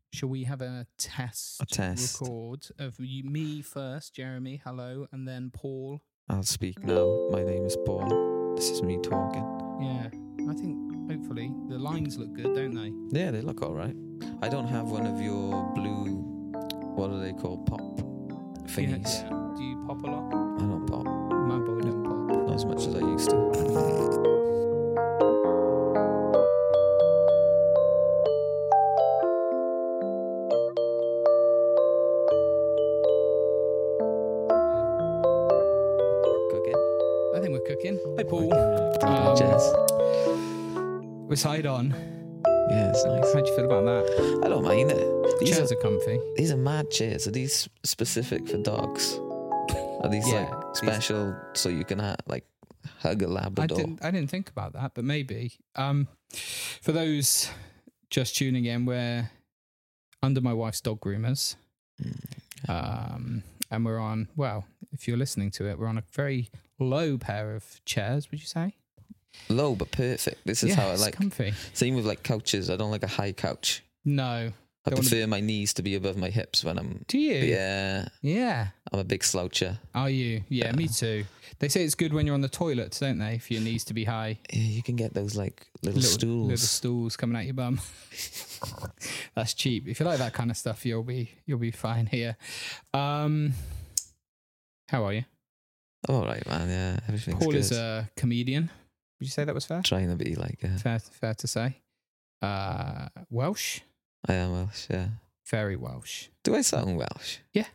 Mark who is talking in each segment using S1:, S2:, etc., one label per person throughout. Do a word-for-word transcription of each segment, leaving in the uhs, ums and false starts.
S1: Shall we have a test,
S2: A test.
S1: record of you, me first, Jeremy, hello, and then Paul?
S2: I'll speak now. My name is Paul. This is me talking.
S1: Yeah, I think hopefully the lines look good, don't they?
S2: Yeah, they look all right. I don't have one of your blue, what are they called, pop thingies.
S1: Yeah, yeah. Do you pop a lot?
S2: I don't pop.
S1: My boy don't pop.
S2: Not as much as I used to.
S1: I think we're cooking. Hi, Paul.
S2: Um, Cheers.
S1: We're side on.
S2: Yeah, it's nice.
S1: How do you feel about that?
S2: I don't mind it. These
S1: Chairs
S2: are,
S1: are comfy.
S2: these are mad chairs. Are these specific for dogs? Are these
S1: Yeah,
S2: like
S1: these-
S2: special so you can ha- like hug a
S1: I
S2: Labrador?
S1: didn't. I didn't think about that, but maybe. Um, for those just tuning in, we're under my wife's dog groomers, um, and we're on. Well, if you're listening to it, we're on a very low pair of chairs. Would you say?
S2: Low but perfect. This is
S1: yeah,
S2: how I
S1: it's
S2: like.
S1: comfy.
S2: Same with like couches. I don't like a high couch.
S1: No.
S2: I
S1: Don't wanna-
S2: prefer my knees to be above my hips when I'm.
S1: Do you?
S2: Yeah,
S1: Yeah.
S2: I'm a big sloucher.
S1: Are you? Yeah,
S2: Yeah.
S1: me too. They say it's good when you're on the toilet, don't they? For your knees to be high.
S2: Yeah, you can get those like little, stools.
S1: Little stools coming out your bum. That's cheap. If you like that kind of stuff, you'll be you'll be fine here. Um, how are you?
S2: All right, man. Yeah, everything's
S1: Paul
S2: good.
S1: is a comedian. Would you say that was fair?
S2: Trying to be like. Uh,
S1: Fair, fair to say. Uh, Welsh,
S2: I am Welsh. Yeah.
S1: very Welsh.
S2: Do I sound Welsh?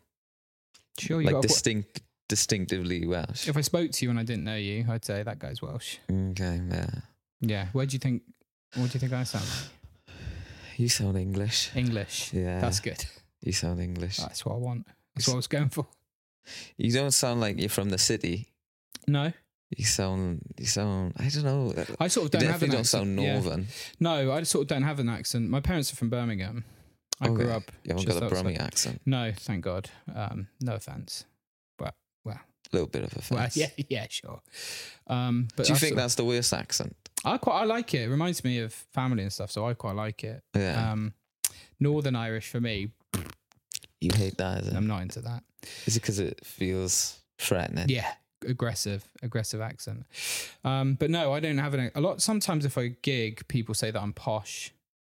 S1: Sure, you
S2: Like
S1: got. A,
S2: distinct, distinctively Welsh.
S1: if I spoke to you and I didn't know you, I'd say that guy's Welsh.
S2: Okay, yeah.
S1: Yeah. Where do you think? What do you think I sound like?
S2: You sound English.
S1: English.
S2: Yeah.
S1: That's good.
S2: You sound English.
S1: That's what I want. That's what I was going for.
S2: You don't sound like you're from the city.
S1: No,
S2: You sound. You sound. I don't know.
S1: I sort of
S2: You
S1: don't have
S2: definitely
S1: an
S2: don't
S1: accent.
S2: sound
S1: Yeah.
S2: northern.
S1: No, I sort of don't have an accent. My parents are from Birmingham. I grew
S2: Okay.
S1: up.
S2: You haven't
S1: just
S2: got a
S1: outside-
S2: Brummie accent.
S1: No, thank God. Um, no offense. But well,
S2: A little bit of offense.
S1: well, yeah, yeah, sure. Um, but
S2: Do you
S1: I
S2: think
S1: sort of-
S2: that's the worst accent?
S1: I quite I like it. It reminds me of family and stuff, so I quite like it.
S2: Yeah.
S1: Um, Northern Irish for me,
S2: You hate that, is it?
S1: I'm not into that.
S2: Is it because it feels threatening?
S1: Yeah, aggressive, aggressive accent. Um, but no, I don't have an, a lot. Sometimes if I gig, people say that I'm posh,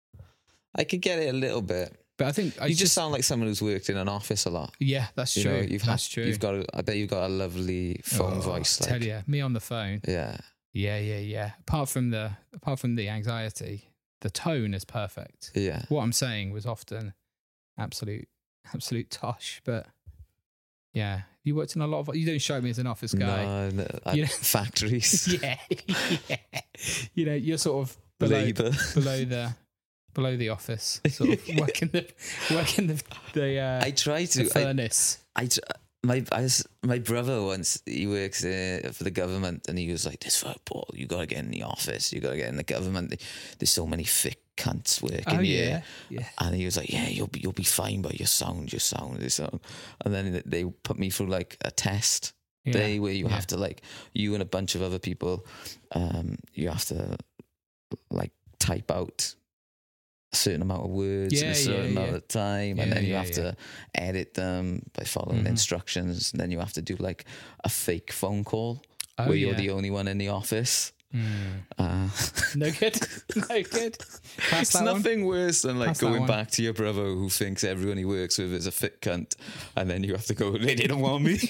S2: I could get it a little bit.
S1: but I think I
S2: You just sound like someone who's worked in an office a lot.
S1: yeah, that's
S2: You
S1: true.
S2: know, you've
S1: that's
S2: had,
S1: true.
S2: You've got. A, I bet you've got a lovely phone
S1: Oh,
S2: voice. Like,
S1: Tell you, me on the phone.
S2: yeah.
S1: Yeah, yeah, yeah. Apart from the apart from the anxiety, the tone is perfect.
S2: Yeah.
S1: What I'm saying was often absolute absolute tosh, but yeah, you worked in a lot of. You don't show me as an office guy.
S2: No, no I,
S1: You know-
S2: factories.
S1: yeah, yeah. You know, you're sort of below,
S2: Labour.
S1: below the below the office, sort of working the working the the, uh,
S2: I try
S1: the
S2: to. I,
S1: furnace.
S2: I, tr- my, I was, my brother once, he works uh, for the government, and he was like, this fuck, Paul, you got to get in the office. You got to get in the government. There's so many thick cunts working
S1: Oh
S2: here.
S1: yeah, yeah.
S2: And he was like, yeah, you'll be, you'll be fine by your sound, your sound, your sound. And then they put me through like a test
S1: yeah.
S2: day where you
S1: yeah.
S2: have to like, you and a bunch of other people, um, you have to like type out a certain amount of words in
S1: Yeah,
S2: a certain
S1: yeah,
S2: amount
S1: yeah.
S2: of time.
S1: Yeah,
S2: And then you
S1: yeah,
S2: have
S1: yeah.
S2: to edit them by following
S1: Mhm.
S2: instructions. And then you have to do like a fake phone call
S1: Oh,
S2: where
S1: yeah.
S2: you're the only one in the office.
S1: Mm.
S2: Uh,
S1: No good. No good. Pass
S2: It's
S1: that one.
S2: nothing worse than like
S1: Pass that
S2: going
S1: one.
S2: back to your brother who thinks everyone he works with is a fit cunt, and then you have to go, they didn't want me.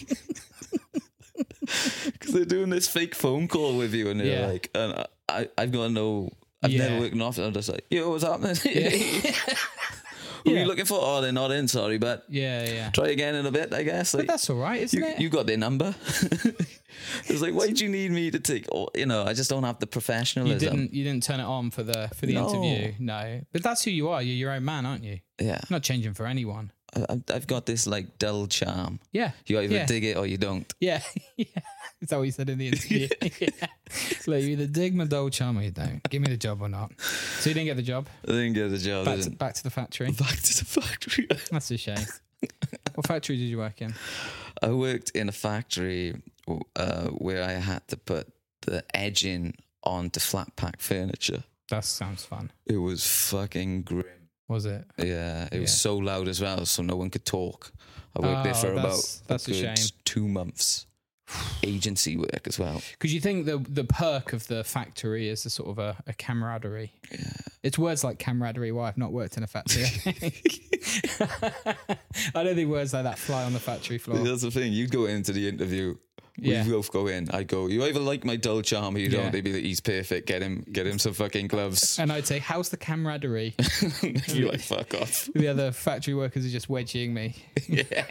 S2: Because they're doing this fake phone call with you, and they're
S1: Yeah.
S2: like, and I, I've got no, I've
S1: Yeah.
S2: never worked in an office, I'm just like, yo, what's happening?
S1: Yeah.
S2: Who are
S1: Yeah.
S2: you looking for? Oh, they're not in, sorry, but
S1: Yeah, yeah.
S2: try again in a bit, I guess.
S1: But
S2: Like,
S1: that's all right, isn't
S2: you,
S1: it?
S2: you got their number. It's like, why do you need me to take, oh, you know, I just don't have the
S1: You
S2: professionalism.
S1: didn't. You didn't turn it on for the for the
S2: No.
S1: interview. No, but that's who you are. You're your own man, aren't you?
S2: Yeah.
S1: You're not changing for anyone.
S2: I, I've- I've got this like dull charm.
S1: Yeah,
S2: You either
S1: Yeah.
S2: dig it or you don't.
S1: yeah, yeah. Is that what you said in the interview? yeah. It's like you either dig my dough charm or you don't. Give me the job or not. So you didn't get the job.
S2: I didn't get the job.
S1: Back
S2: I
S1: to,
S2: didn't.
S1: back to the factory.
S2: Back to the factory.
S1: That's a shame. What factory did you work in?
S2: I worked in a factory uh, where I had to put the edging onto flat pack furniture.
S1: That sounds fun.
S2: It was fucking grim.
S1: Was it?
S2: Yeah, it was
S1: Yeah.
S2: so loud as well, so no one could talk. I worked there
S1: Oh,
S2: for
S1: that's-
S2: about
S1: that's a
S2: good
S1: shame.
S2: two months. Agency work as well.
S1: Because you think the the perk of the factory is a sort of a, a camaraderie.
S2: Yeah.
S1: It's words like camaraderie. Why I've not worked in a factory. I think. I don't think words like that fly on the factory floor.
S2: That's the thing. You'd go into the interview.
S1: Yeah.
S2: We both go in. I'd go, you either like my dull charm or you
S1: Yeah.
S2: don't. They'd be like, he's perfect. Get him, get him some fucking gloves.
S1: And I'd say, how's the camaraderie?
S2: You're like, fuck off.
S1: The other factory workers are just wedging me.
S2: Yeah.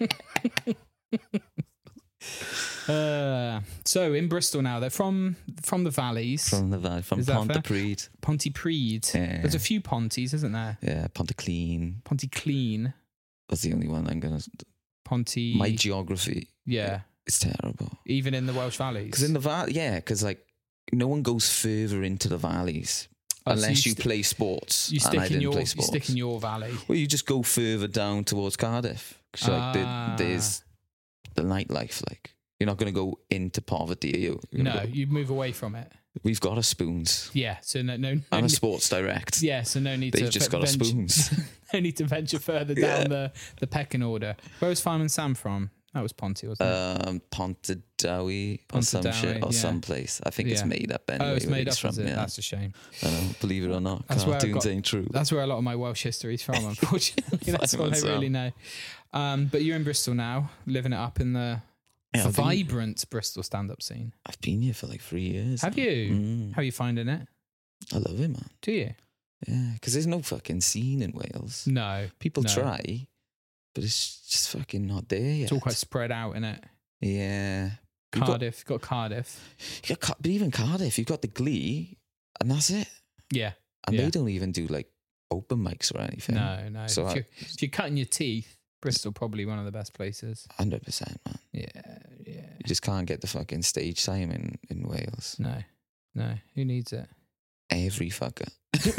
S1: Uh, so in Bristol now, they're from from the valleys.
S2: From the valley, from
S1: Is that fair?
S2: Pontypridd.
S1: Pontypridd.
S2: Yeah.
S1: There's a few Ponties, isn't there?
S2: Yeah, Pontyclean.
S1: Pontyclean.
S2: That's the only one I'm gonna.
S1: Ponty.
S2: My geography,
S1: yeah.
S2: it's terrible.
S1: Even in the Welsh valleys.
S2: Because in the valley, yeah, because like no one goes further into the valleys
S1: Oh, so
S2: unless
S1: you
S2: you
S1: st-
S2: play sports.
S1: you
S2: and I
S1: stick in
S2: didn't
S1: your
S2: play
S1: you
S2: sports.
S1: stick in your valley.
S2: Well, you just go further down towards Cardiff. So like
S1: Ah.
S2: the, there's the nightlife. Like you're not going to go into poverty, are you? You're
S1: No,
S2: gonna go-
S1: you move away from it.
S2: we've got a spoons
S1: Yeah. So no, no, no
S2: and a
S1: ne-
S2: Sports Direct.
S1: yeah. So no need
S2: They've
S1: to
S2: just
S1: ve-
S2: got a
S1: venture-
S2: spoons.
S1: no need to venture further
S2: Yeah.
S1: down the, the pecking order. Where was Fireman Sam from? That was Ponty, wasn't it?
S2: um, Pontardawe or some
S1: Pontardawe,
S2: shit or
S1: yeah.
S2: some place. I think it's
S1: Yeah.
S2: made up anyway.
S1: oh, it's
S2: where
S1: made
S2: he's
S1: up,
S2: from.
S1: is it?
S2: Yeah.
S1: That's a shame.
S2: I know, believe it or not,
S1: That's where I
S2: cartoons
S1: got-
S2: ain't true.
S1: That's where a lot of my Welsh history is from, unfortunately. That's all
S2: Fireman
S1: I
S2: Sam.
S1: really know. Um, but you're in Bristol now, living it up in the
S2: Yeah, I've been-
S1: vibrant Bristol stand-up scene.
S2: I've been here for like three years.
S1: Have
S2: now.
S1: you?
S2: Mm.
S1: How are you finding it?
S2: I love it, man.
S1: Do you?
S2: Yeah, because there's no fucking scene in Wales.
S1: No.
S2: People
S1: no.
S2: try, but it's just fucking not there yet.
S1: It's all quite spread out, in it.
S2: Yeah. You've got-
S1: Cardiff, got, Cardiff.
S2: you got Car- but even Cardiff, you've got the Glee, and that's it.
S1: Yeah.
S2: And
S1: Yeah.
S2: they don't even do like open mics or anything.
S1: No, no.
S2: So
S1: if,
S2: I-
S1: you're, if you're cutting your teeth, Bristol probably one of the best places.
S2: one hundred percent, man.
S1: Yeah, yeah.
S2: You just can't get the fucking stage time in, in Wales.
S1: No, no. Who needs it?
S2: Every fucker.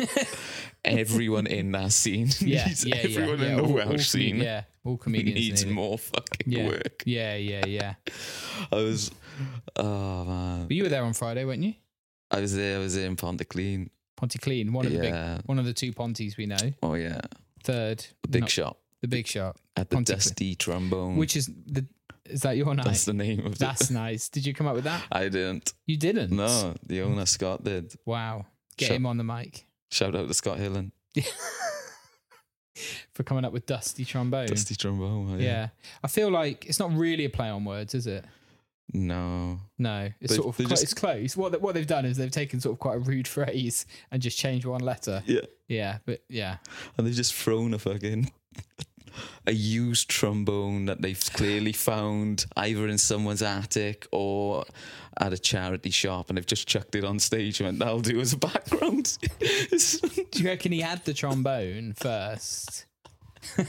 S2: Everyone in that scene
S1: Yeah,
S2: needs
S1: yeah,
S2: everyone
S1: yeah.
S2: in
S1: yeah.
S2: the
S1: all, all
S2: Welsh
S1: com-
S2: scene
S1: Yeah, all comedians
S2: needs
S1: need it.
S2: more fucking
S1: Yeah.
S2: work.
S1: Yeah, yeah, yeah.
S2: I was, oh man.
S1: But you were there on Friday, weren't you?
S2: I was there, I was there in Pontyclean.
S1: Pontyclean, one of the big,
S2: Yeah.
S1: one of the two Ponties we know.
S2: Oh yeah.
S1: Third,
S2: The big
S1: not-
S2: shop
S1: the big shot,
S2: at the
S1: Pontyclean.
S2: Dusty Trombone.
S1: which is the. Is that your night?
S2: That's the name of
S1: That's
S2: it.
S1: nice. Did you come up with that?
S2: I didn't.
S1: You didn't.
S2: No, the owner Scott did.
S1: Wow. Get
S2: Shut-
S1: him on the mic
S2: Shout out to Scott Hillen.
S1: for coming up with Dusty Trombone.
S2: Dusty Trombone.
S1: Yeah. I feel like it's not really a play on words, is it?
S2: No.
S1: No, it's
S2: They-
S1: sort of
S2: they
S1: clo-
S2: just-
S1: it's close. What they- what they've done is they've taken sort of quite a rude phrase and just changed one letter.
S2: Yeah.
S1: Yeah, but yeah,
S2: And they've just thrown a fucking a used trombone that they've clearly found either in someone's attic or at a charity shop, and they've just chucked it on stage and went, that'll do as a background.
S1: do you reckon he had the trombone first? Do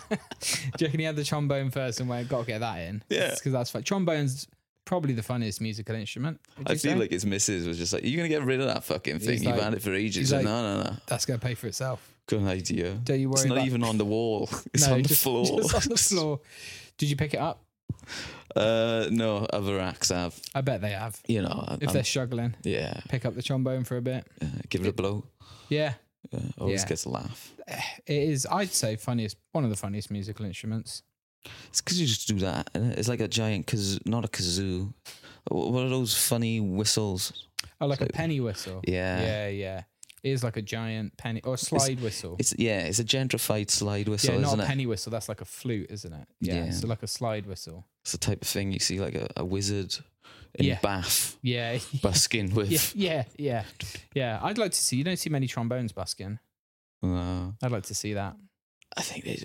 S1: you reckon he had the trombone first and went, got to get that in?
S2: Yeah.
S1: because that's fun. Trombone's probably the funniest musical instrument. would
S2: I
S1: you
S2: feel
S1: say?
S2: like his missus was just like, you're going to get rid of that fucking thing.
S1: He's
S2: You've
S1: like-
S2: had it for ages.
S1: he's
S2: Like,
S1: like-
S2: no, no, no.
S1: that's going to pay for itself.
S2: Good idea.
S1: Don't you worry
S2: It's not
S1: about
S2: even on the wall. It's
S1: no,
S2: on the
S1: just,
S2: floor.
S1: just on the floor. Did you pick it up?
S2: Uh, no, other acts have.
S1: I bet they have.
S2: You know, I-
S1: If
S2: I'm-
S1: they're struggling,
S2: yeah,
S1: pick up the trombone for a bit.
S2: uh, give it a blow.
S1: Yeah,
S2: Yeah, always
S1: Yeah.
S2: gets a laugh.
S1: it is. I'd say funniest, one of the funniest musical instruments.
S2: It's because you just do that. innit? It's like a giant kazoo, not a kazoo. Wh- What are those funny whistles?
S1: Oh, like a
S2: So-
S1: penny whistle.
S2: Yeah.
S1: yeah, yeah. It is like a giant penny or a slide whistle.
S2: It's yeah, it's a gentrified slide whistle,
S1: yeah, not
S2: isn't
S1: a
S2: it?
S1: penny whistle. That's like a flute, isn't it? Yeah,
S2: Yeah.
S1: so like a slide whistle.
S2: It's the type of thing you see like a, a wizard in
S1: Yeah.
S2: Bath
S1: Yeah,
S2: busking with.
S1: yeah, yeah, yeah, yeah. I'd like to see. You don't see many trombones busking.
S2: No,
S1: I'd like to see that.
S2: I think they.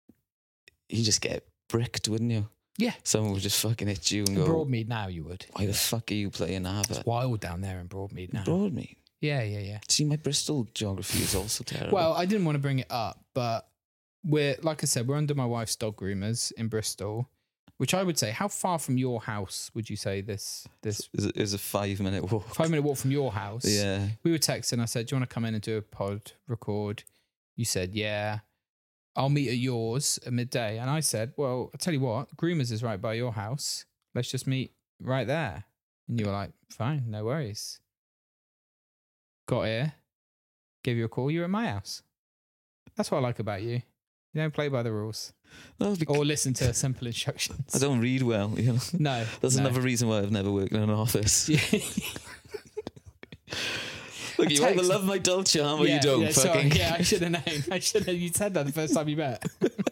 S2: You just get bricked, wouldn't you?
S1: Yeah.
S2: Someone would just fucking hit you and
S1: In
S2: go,
S1: Broadmead now, you would.
S2: "Why the fuck are you playing that?"
S1: It's wild down there in Broadmead now.
S2: Broadmead.
S1: Yeah, yeah, yeah.
S2: See, my Bristol geography is also terrible.
S1: Well, I didn't want to bring it up, but we're like I said, we're under my wife's dog groomers in Bristol, which I would say, how far from your house would you say this this
S2: it's, a- it's a five minute walk.
S1: five minute walk from your house?
S2: Yeah.
S1: We were texting. I said, "Do you want to come in and do a pod record?" You said, "Yeah." I'll meet at yours at midday, and I said, "Well, I tell you what, groomers is right by your house. Let's just meet right there." And you were like, "Fine, no worries." Got here, gave you a call. You were at my house. That's what I like about you. You don't play by the rules
S2: No, bec-
S1: or listen to simple instructions.
S2: I don't read well. You know,
S1: No,
S2: that's
S1: no.
S2: another reason why I've never worked in an office.
S1: Yeah.
S2: Look,
S1: A
S2: you either
S1: text-
S2: love my dull charm or
S1: yeah,
S2: you don't.
S1: Yeah, sorry.
S2: fucking.
S1: Yeah, I should have known. I should have. You said that the first time you met.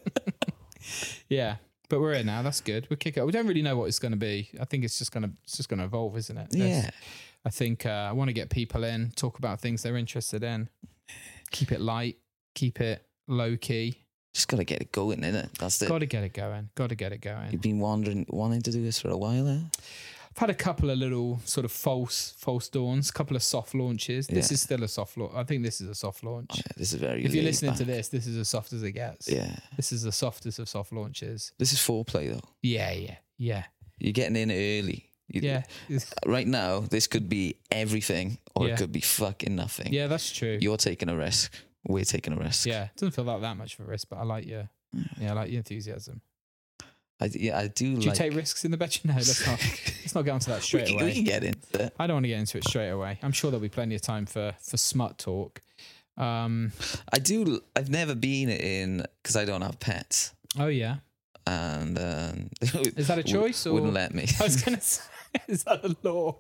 S1: Yeah, but we're here now. That's good. We'll kick it. We don't really know what it's going to be. I think it's just going to it's just going to evolve, isn't it? There's-
S2: Yeah.
S1: I think uh, I want to get people in, talk about things they're interested in. Keep it light. Keep it low key.
S2: Just gotta get it going, innit? That's it.
S1: Got to get it going. Got to get it going.
S2: You've been wandering, wanting to do this for a while, eh?
S1: I've had a couple of little sort of false false dawns, couple of soft launches. This
S2: Yeah.
S1: is still a soft launch. I think this is a soft launch.
S2: Oh, yeah, this is very.
S1: If you're
S2: laid
S1: listening to
S2: back.
S1: this, this is as soft as it gets.
S2: Yeah,
S1: This is the softest of soft launches.
S2: this is foreplay though.
S1: Yeah, yeah, yeah,
S2: You're getting in early. You-
S1: yeah.
S2: Right now, this could be everything, or
S1: Yeah.
S2: it could be fucking nothing.
S1: Yeah, that's true.
S2: You're taking a risk. We're taking a risk.
S1: Yeah, it doesn't feel like that much of a risk, but I like your, yeah, I like your enthusiasm.
S2: I, yeah, I do.
S1: Do
S2: like,
S1: you take risks in the bed? No, let's not. Let's not get onto that
S2: we,
S1: straight
S2: can, we
S1: away.
S2: can get into it.
S1: I don't want to get into it straight away. I'm sure there'll be plenty of time for for smut talk. Um,
S2: I do. I've never been in because I don't have pets,
S1: oh yeah,
S2: and um,
S1: is that a choice or
S2: wouldn't let me.
S1: I was gonna say, is that a law?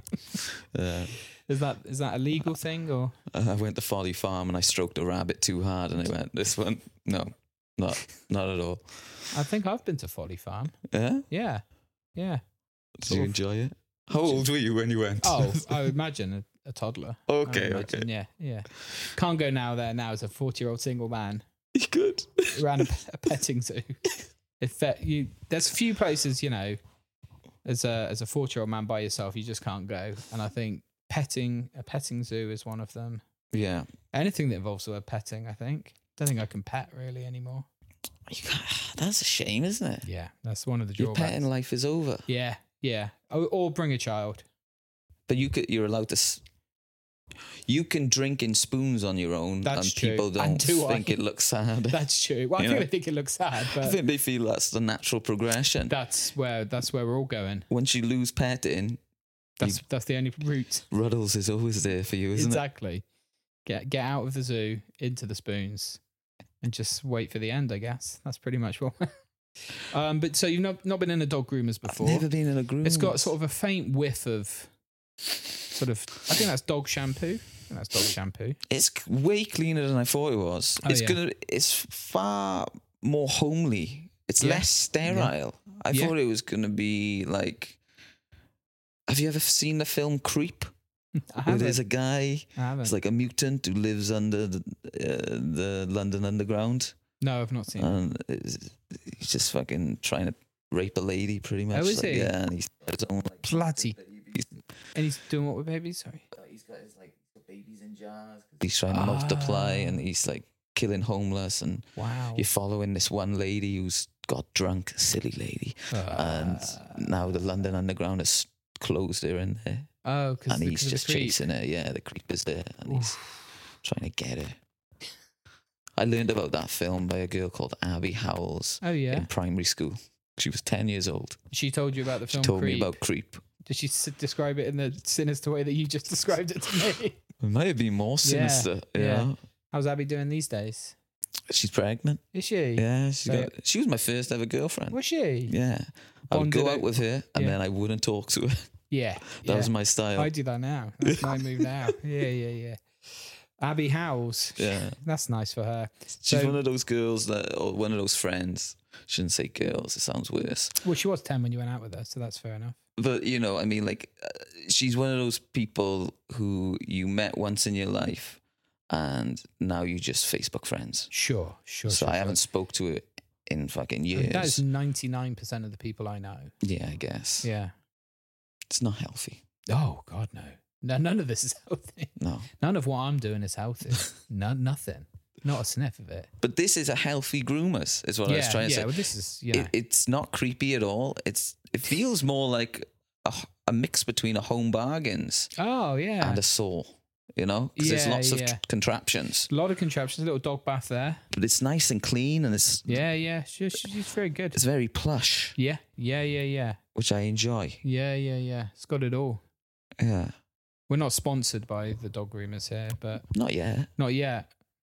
S2: Uh,
S1: Is that is that a legal thing or?
S2: I went to Folly Farm and I stroked a rabbit too hard, and I went, "This one, no, not not at all."
S1: I think I've been to Folly Farm.
S2: Yeah.
S1: Yeah, yeah.
S2: Did
S1: Sort
S2: you
S1: of-
S2: enjoy it? How old were you when you went?
S1: Oh, I would imagine a, a toddler. I would
S2: okay,
S1: imagine,
S2: okay.
S1: Yeah, yeah. Can't go now there now as a forty-year-old single man.
S2: You good?
S1: Around a, a petting zoo. If that, you, there's few places, you know, as a as a forty-year-old man by yourself, you just can't go. And I think petting a petting zoo is one of them.
S2: Yeah.
S1: Anything that involves the word petting, I think. Don't think I can pet really anymore.
S2: You can't, that's a shame, isn't it?
S1: Yeah, that's one of the
S2: Your
S1: drawbacks.
S2: petting life is over.
S1: Yeah, yeah. Or, or bring a child.
S2: But you could, you're allowed to. s- You can drink in spoons on your own,
S1: That's
S2: and
S1: true.
S2: people
S1: And
S2: don't
S1: do I.
S2: think it looks sad.
S1: That's true. Well, I
S2: You
S1: think
S2: know?
S1: they think it looks sad,
S2: I
S1: but
S2: think they feel that's the natural progression.
S1: that's where that's where we're all going.
S2: Once you lose petting,
S1: That's that's the only route.
S2: Ruddles is always there for you, isn't
S1: Exactly. Get get out of the zoo into the spoons, and just wait for the end. I guess that's pretty much what. um, but so you've not not been in a dog groomer's
S2: it? I've
S1: before.
S2: never been in a groom.
S1: It's got sort of a faint whiff of, sort of. I think that's dog shampoo. I think that's dog shampoo.
S2: It's c- way cleaner than I thought it was.
S1: Oh,
S2: it's
S1: yeah.
S2: gonna. It's far more homely. It's
S1: Yeah.
S2: less sterile. I
S1: Yeah.
S2: thought it was gonna be like. Have you ever seen the film Creep?
S1: I
S2: Where
S1: haven't.
S2: there's a guy.
S1: I haven't.
S2: It's like a mutant who lives under the, uh, the London Underground,
S1: No, I've not seen. it.
S2: and it's- he's just fucking trying to rape a lady, pretty much.
S1: Oh, is
S2: Like,
S1: he?
S2: Yeah, and he's got his own like,
S1: Bloody.
S2: he's,
S1: And he's doing what with babies? Sorry.
S2: he's got his like babies in jars. He's trying to multiply, and
S1: Ah.
S2: he's like killing homeless, and
S1: Wow.
S2: you're following this one lady who's got drunk, silly lady, and
S1: Uh,
S2: now the London Underground has closed her in there,
S1: oh, because
S2: and he's just chasing her. Yeah, the creep is there, and he's trying to get her. I learned about that film by a girl called Abby Howells
S1: Oh yeah.
S2: in primary school. She was ten years old.
S1: She told you about the
S2: She
S1: film.
S2: told
S1: Creep.
S2: me about Creep.
S1: Did she s- describe it in the sinister way that you just described it to me?
S2: It might have been more sinister.
S1: yeah.
S2: Yeah,
S1: How's Abby doing these days?
S2: she's pregnant.
S1: Is she?
S2: Yeah, she
S1: So-
S2: got. She was my first ever girlfriend.
S1: Was she?
S2: Yeah, I would
S1: Bonded
S2: go
S1: out-
S2: out with her, and
S1: yeah.
S2: then I wouldn't talk to her.
S1: Yeah.
S2: That
S1: yeah.
S2: was my style.
S1: I do that now. That's my move now. Yeah, yeah, yeah. Abby Howells.
S2: Yeah.
S1: That's nice for her.
S2: She's
S1: So-
S2: one of those girls that, or one of those friends. Shouldn't say girls. It sounds worse.
S1: Well, she was ten when you went out with her, so that's fair enough.
S2: But you know, I mean, like, uh, she's one of those people who you met once in your life, and now you just Facebook friends.
S1: Sure, sure.
S2: so
S1: sure,
S2: I
S1: sure.
S2: haven't spoke to her in fucking
S1: I mean,
S2: years.
S1: that is ninety-nine percent of the people I know.
S2: yeah, I guess.
S1: Yeah.
S2: It's not healthy.
S1: Oh, God, no. No, none of this is healthy.
S2: No.
S1: None of what I'm doing is healthy. no, nothing. Not a sniff of it.
S2: But this is a healthy groomers, is what I was
S1: yeah,
S2: trying to
S1: yeah.
S2: say.
S1: Well, this is, you know.
S2: It, it's not creepy at all. It's It feels more like a, a mix between a Home Bargains
S1: oh, yeah.
S2: and a Saw, you know? Because there's
S1: Yeah,
S2: lots of
S1: yeah.
S2: tr- contraptions.
S1: a lot of contraptions, a little dog bath there.
S2: But it's nice and clean, and it's
S1: Yeah, yeah. She's, she's very good.
S2: it's very plush,
S1: Yeah, yeah, yeah, yeah.
S2: which I enjoy.
S1: Yeah, yeah, yeah. It's got it all.
S2: Yeah.
S1: We're not sponsored by the dog groomers here, but
S2: Not yet.
S1: not yet.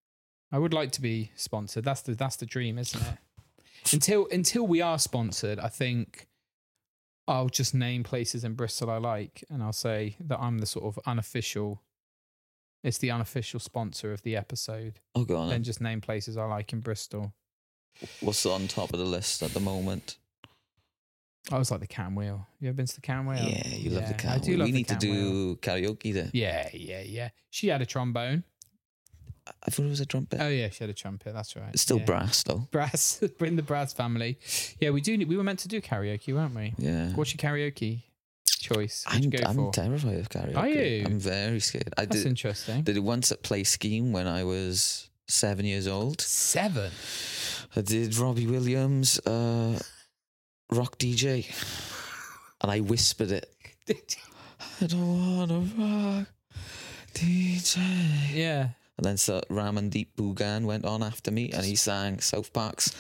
S1: I would like to be sponsored. That's the that's the dream, isn't it? Until until we are sponsored, I think I'll just name places in Bristol I like, and I'll say that I'm the sort of unofficial. It's the unofficial sponsor of the episode.
S2: Oh, go on.
S1: Then just name places I like in Bristol.
S2: What's on top of the list at the moment?
S1: I was like the Cat and Wheel. You ever been to the Cat and Wheel?
S2: Yeah, you love the
S1: I
S2: cat.
S1: do
S2: We
S1: love the
S2: need to
S1: Cat and Wheel.
S2: do karaoke there.
S1: Yeah, yeah, yeah. She had a trombone.
S2: I thought it was a trumpet.
S1: Oh yeah, she had a trumpet. That's right.
S2: It's still
S1: yeah.
S2: brass though.
S1: Brass. Bring the brass family. Yeah, we do. We were meant to do karaoke, weren't we?
S2: Yeah.
S1: What's your karaoke choice? What'd
S2: I'm,
S1: you go
S2: I'm
S1: for?
S2: terrified of karaoke.
S1: Are you?
S2: I'm very scared. I
S1: That's
S2: did,
S1: interesting.
S2: did it once at Play Scheme when I was seven years old.
S1: Seven.
S2: I did Robbie Williams, uh, rock D J, and I whispered it. I don't wanna rock D J.
S1: Yeah.
S2: And then so Ramandeep Bhugan went on after me, and he sang South Park's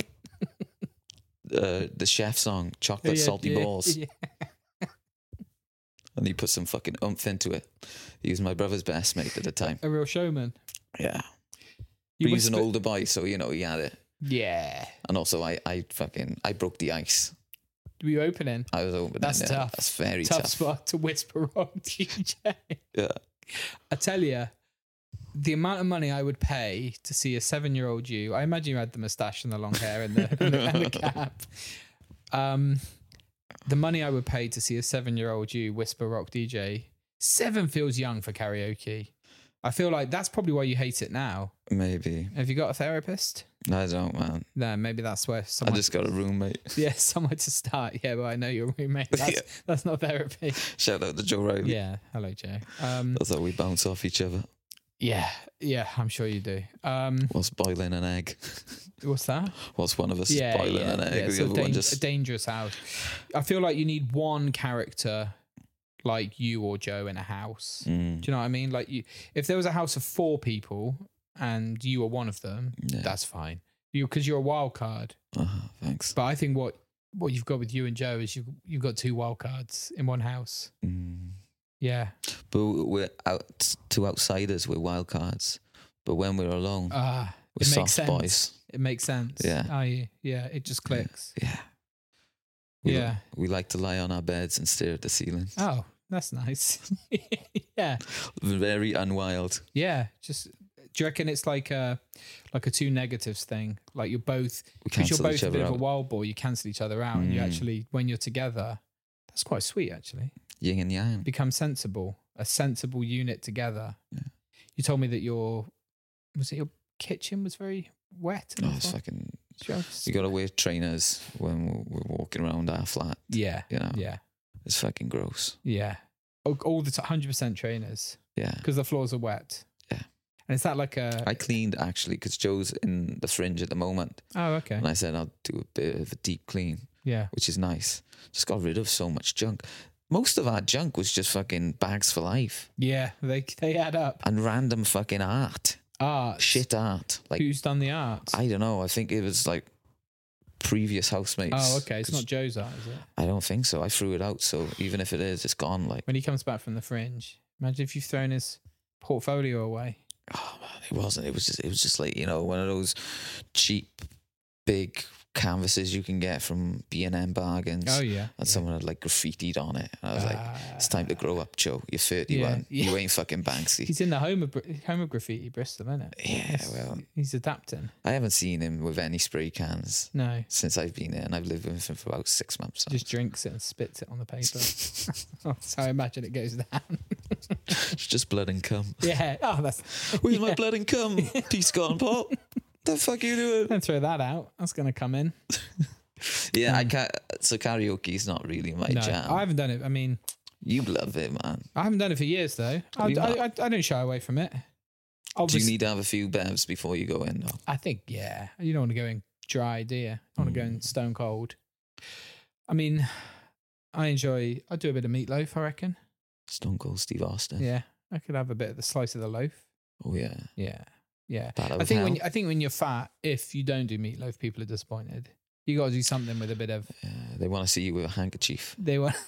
S2: uh, the chef song, Chocolate
S1: Yeah,
S2: Salty
S1: yeah,
S2: Balls.
S1: yeah.
S2: And he put some fucking oomph into it. He was my brother's best mate at the time.
S1: A real showman.
S2: Yeah.
S1: You
S2: But he was an
S1: whisper-
S2: older boy, so, you know, he had it.
S1: Yeah.
S2: And also, I, I fucking, I broke the ice.
S1: Were you opening?
S2: I was opening.
S1: That's
S2: yeah.
S1: tough.
S2: That's very
S1: Tough,
S2: tough.
S1: spot to whisper rock D J.
S2: Yeah.
S1: I tell you, the amount of money I would pay to see a seven-year-old you. I imagine you had the moustache and the long hair and the, and the, and the cap. Um, the money I would pay to see a seven-year-old you whisper rock D J. Seven feels young for karaoke. I feel like that's probably why you hate it now.
S2: Maybe.
S1: Have you got a therapist?
S2: I don't, man.
S1: No, maybe that's where
S2: I
S1: someone.
S2: just got a roommate.
S1: Yeah, somewhere to start. Yeah, but I know you're a roommate. That's,
S2: Yeah.
S1: that's not therapy.
S2: Shout out to Joe Riley.
S1: Yeah, hello, Joe. Um,
S2: I thought we bounce off each other.
S1: yeah, yeah, I'm sure you do. Um,
S2: What's boiling an egg?
S1: what's that?
S2: What's one of us
S1: Yeah,
S2: boiling
S1: yeah,
S2: an egg?
S1: yeah.
S2: The
S1: It's a,
S2: other one
S1: dan-
S2: just...
S1: a dangerous house. I feel like you need one character like you or Joe in a house.
S2: Mm,
S1: Do you know what I mean? Like, you, if there was a house of four people and you were one of them,
S2: yeah.
S1: that's fine. You because you're a wild card.
S2: Uh-huh, thanks.
S1: But I think what what you've got with you and Joe is you you've got two wild cards in one house.
S2: Mm.
S1: Yeah.
S2: But we're out to outsiders. We're wild cards. But when we're alone,
S1: Ah,
S2: we're
S1: it
S2: soft
S1: makes sense.
S2: boys.
S1: It makes sense.
S2: Yeah.
S1: Are you? Yeah. It just clicks.
S2: Yeah. We
S1: Yeah.
S2: li- we like to lie on our beds and stare at the ceiling.
S1: Oh, that's nice. Yeah.
S2: Very unwild.
S1: Yeah. Just do you reckon it's like a like a two negatives thing? Like you're both
S2: We
S1: because you're
S2: cancel
S1: both
S2: each
S1: a bit
S2: other
S1: of a
S2: out.
S1: wild boy. You cancel each other out, and you
S2: Mm.
S1: actually when you're together, that's quite sweet. Actually,
S2: Yin and yang.
S1: become sensible, a sensible unit together.
S2: Yeah.
S1: You told me that your was it your kitchen was very wet. and
S2: Oh, it's
S1: stuff?
S2: fucking...
S1: Did you have-
S2: You got to wear trainers when we're, we're walking around our flat.
S1: Yeah.
S2: You know?
S1: Yeah.
S2: It's fucking gross.
S1: Yeah. All, all the time, one hundred percent trainers
S2: Yeah.
S1: because the floors are wet.
S2: Yeah.
S1: And is that like a.
S2: I cleaned actually because Joe's in the fringe at the moment.
S1: Oh, okay.
S2: And I said I'll do a bit of a deep clean,
S1: Yeah.
S2: which is nice. Just got rid of so much junk. Most of our junk was just fucking bags for life
S1: Yeah. They, they add up.
S2: and random fucking art.
S1: Art.
S2: Shit art. Like,
S1: Who's done the art?
S2: I don't know. I think it was like previous housemates.
S1: Oh, okay. It's
S2: 'Cause
S1: not Joe's art, is it?
S2: I don't think so. I threw it out. So even if it is, it's gone. Like,
S1: When he comes back from the fringe, imagine if you've thrown his portfolio away.
S2: oh man, it wasn't. It was just. It was just like, you know, one of those cheap, big canvases you can get from B and M bargains.
S1: Oh, yeah.
S2: And someone had like graffitied on it. And I was like, it's time to
S1: Ah.
S2: grow up, Joe. You're thirty-one.
S1: Yeah, yeah.
S2: You ain't fucking Banksy.
S1: He's in the home of, home of graffiti, Bristol, isn't it?
S2: Yeah,
S1: He's-
S2: well,
S1: He's adapting.
S2: I haven't seen him with any spray cans
S1: No.
S2: since I've been here, and I've lived with him for about six months.
S1: He just drinks it and spits it on the paper. That's how I imagine it goes down.
S2: It's just blood and cum.
S1: Yeah. Oh, that's.
S2: Where's my
S1: yeah.
S2: blood and cum? Peace gone, Paul. The fuck you doing?
S1: Don't throw that out. That's going to come in.
S2: Yeah, I can't. So karaoke is not really my
S1: no,
S2: jam.
S1: I haven't done it. I mean,
S2: You love it, man.
S1: I haven't done it for years, though. I,
S2: you
S1: I,
S2: not?
S1: I, I don't shy away from it.
S2: Do you
S1: Obviously,
S2: need to have a few bevs before you go in, though?
S1: I think, yeah. You don't want to go in dry, do you? You want to go in stone cold. I mean, I enjoy, I do a bit of meatloaf, I reckon.
S2: Stone Cold Steve Austin.
S1: Yeah. I could have a bit of the slice of the loaf.
S2: Oh yeah.
S1: Yeah. Yeah.
S2: Battle
S1: I
S2: of
S1: think
S2: Hell.
S1: when you, I think when you're fat, if you don't do meatloaf, people are disappointed. You got to do something with a bit of.
S2: Uh, they want to see you with a handkerchief.
S1: They were.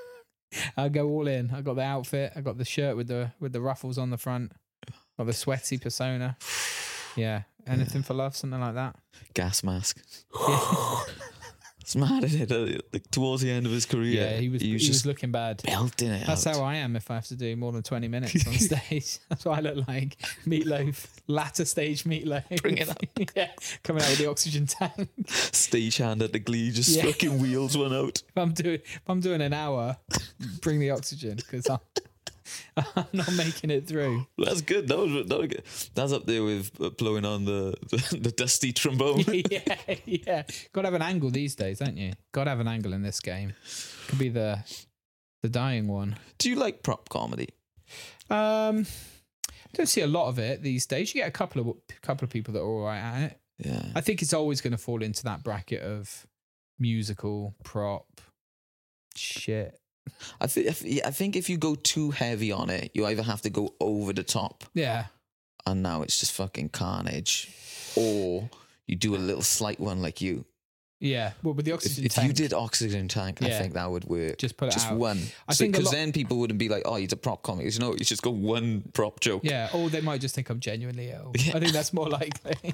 S1: I go all in. I got the outfit. I got the shirt with the with the ruffles on the front. Got the sweaty persona. Yeah. Anything for love, something like that.
S2: Gas mask.
S1: Yeah.
S2: It's mad, isn't it? Like, towards the end of his career,
S1: Yeah, he was he was,
S2: just
S1: looking bad.
S2: belting it
S1: That's
S2: out.
S1: how I am if I have to do more than twenty minutes on stage. That's what I look like. Meatloaf, latter stage Meatloaf.
S2: Bring it up.
S1: Yeah, coming out with the oxygen tank.
S2: Stagehand at the Glee, just
S1: Yeah.
S2: fucking wheels one out.
S1: If I'm doing if I'm doing an hour, bring the oxygen because I'm I'm not making it through.
S2: That's good. That was, that was good. That's up there with uh, blowing on the, the, the dusty trombone.
S1: Yeah, yeah. Got to have an angle these days, don't you? Got to have an angle in this game. Could be the the dying one.
S2: Do you like prop comedy?
S1: Um, I don't see a lot of it these days. You get a couple of couple of people that are all right at it.
S2: Yeah.
S1: I think it's always going to fall into that bracket of musical prop shit.
S2: I, th- I, th- I think if you go too heavy on it, you either have to go over the top,
S1: Yeah,
S2: and now it's just fucking carnage, or you do a little slight one like you.
S1: yeah. Well, with the
S2: If,
S1: oxygen
S2: if
S1: tank,
S2: you did oxygen tank, I
S1: Yeah.
S2: think that would work.
S1: just put it
S2: Just
S1: out.
S2: one.
S1: I
S2: So,
S1: think a
S2: because
S1: lot-
S2: then people wouldn't be like, "Oh, he's a prop comic." You know, you just go one prop joke.
S1: Yeah, or they might just think I'm genuinely ill.
S2: Yeah.
S1: I think that's more likely.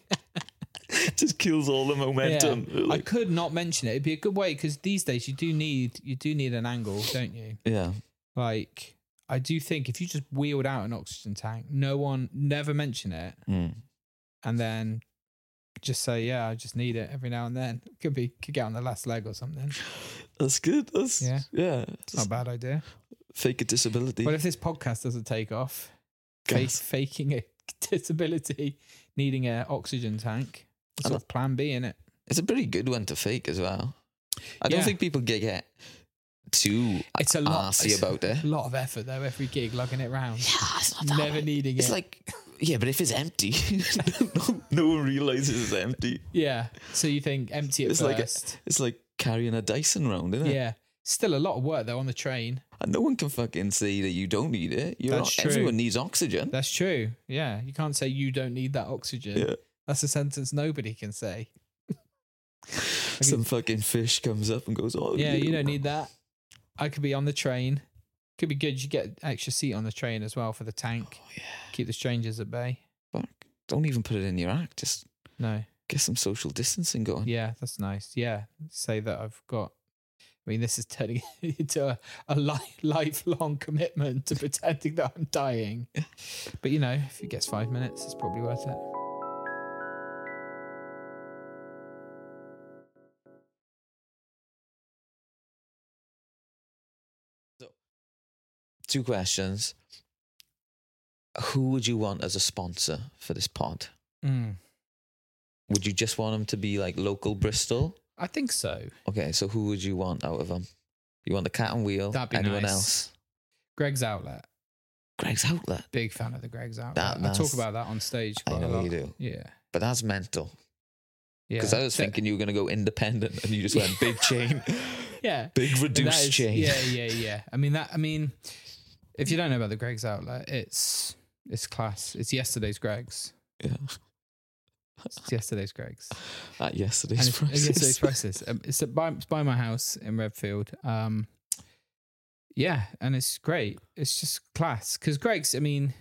S2: Just kills all the momentum.
S1: Yeah. I
S2: Like,
S1: could not mention it. It'd be a good way because these days you do need you do need an angle, don't you?
S2: yeah.
S1: Like I do think if you just wheeled out an oxygen tank, no one never mention it,
S2: Mm.
S1: and then just say, "Yeah, I just need it every now and then." Could be could get on the last leg or something.
S2: That's good. That's
S1: Yeah.
S2: yeah.
S1: It's not a bad idea.
S2: Fake a disability.
S1: But if this podcast doesn't take off, fake,
S2: Gas.
S1: faking a disability, needing an oxygen tank,
S2: I
S1: sort of plan B in it.
S2: It's a pretty good one to fake as well. I don't
S1: Yeah.
S2: think people get, get too
S1: It's a lot.
S2: arsy
S1: it's
S2: about it.
S1: A lot of effort though. Every gig, lugging it round,
S2: Yeah, it's not that
S1: never
S2: bad.
S1: needing
S2: It's
S1: it.
S2: like, yeah, but if it's empty, no, no one realizes it's empty.
S1: Yeah. So you think empty at
S2: It's like a-
S1: first.
S2: It's like carrying a Dyson round, isn't it?
S1: Yeah. Still a lot of work though on the train.
S2: And no one can fucking say that you don't need it. You're
S1: That's
S2: not,
S1: true.
S2: everyone needs oxygen.
S1: That's true. Yeah. You can't say you don't need that oxygen.
S2: Yeah.
S1: That's a sentence nobody can say.
S2: Some fucking fish comes up and goes, oh,
S1: Yeah, you don't need that. I could be on the train. Could be good. You get extra seat on the train as well for the tank.
S2: Oh, yeah.
S1: Keep the strangers at bay.
S2: Fuck. Don't even put it in your act. Just
S1: No.
S2: get some social distancing going.
S1: Yeah, that's nice. Yeah. Say that I've got. I mean, this is turning into a, a li- lifelong commitment to pretending that I'm dying. But, you know, if it gets five minutes, it's probably worth it.
S2: Two questions. Who would you want as a sponsor for this pod?
S1: Mm.
S2: Would you just want them to be like local Bristol?
S1: I think so.
S2: Okay, so who would you want out of them? You want the Cat and Wheel?
S1: That'd be
S2: Anyone
S1: nice.
S2: else?
S1: Greg's Outlet.
S2: Greg's Outlet.
S1: Big fan of the Greg's Outlet.
S2: That-
S1: I talk
S2: that's-
S1: about that on stage
S2: I
S1: quite a
S2: know
S1: lot.
S2: you do.
S1: Yeah.
S2: But that's mental.
S1: Yeah.
S2: Because I was
S1: So-
S2: thinking you were going to go independent and you just went big chain.
S1: Yeah.
S2: Big
S1: That
S2: reduced
S1: is-
S2: chain.
S1: Yeah, yeah, yeah. I mean that. I mean, if you don't know about the Greg's Outlet, it's it's class. It's yesterday's Greg's.
S2: Yeah.
S1: It's yesterday's Greg's.
S2: At
S1: And
S2: yesterday's
S1: it's,
S2: prices.
S1: yesterday's prices. Um, it's, at by, it's by my house in Redfield. Um, yeah, and it's great. It's just class because Greg's. I mean,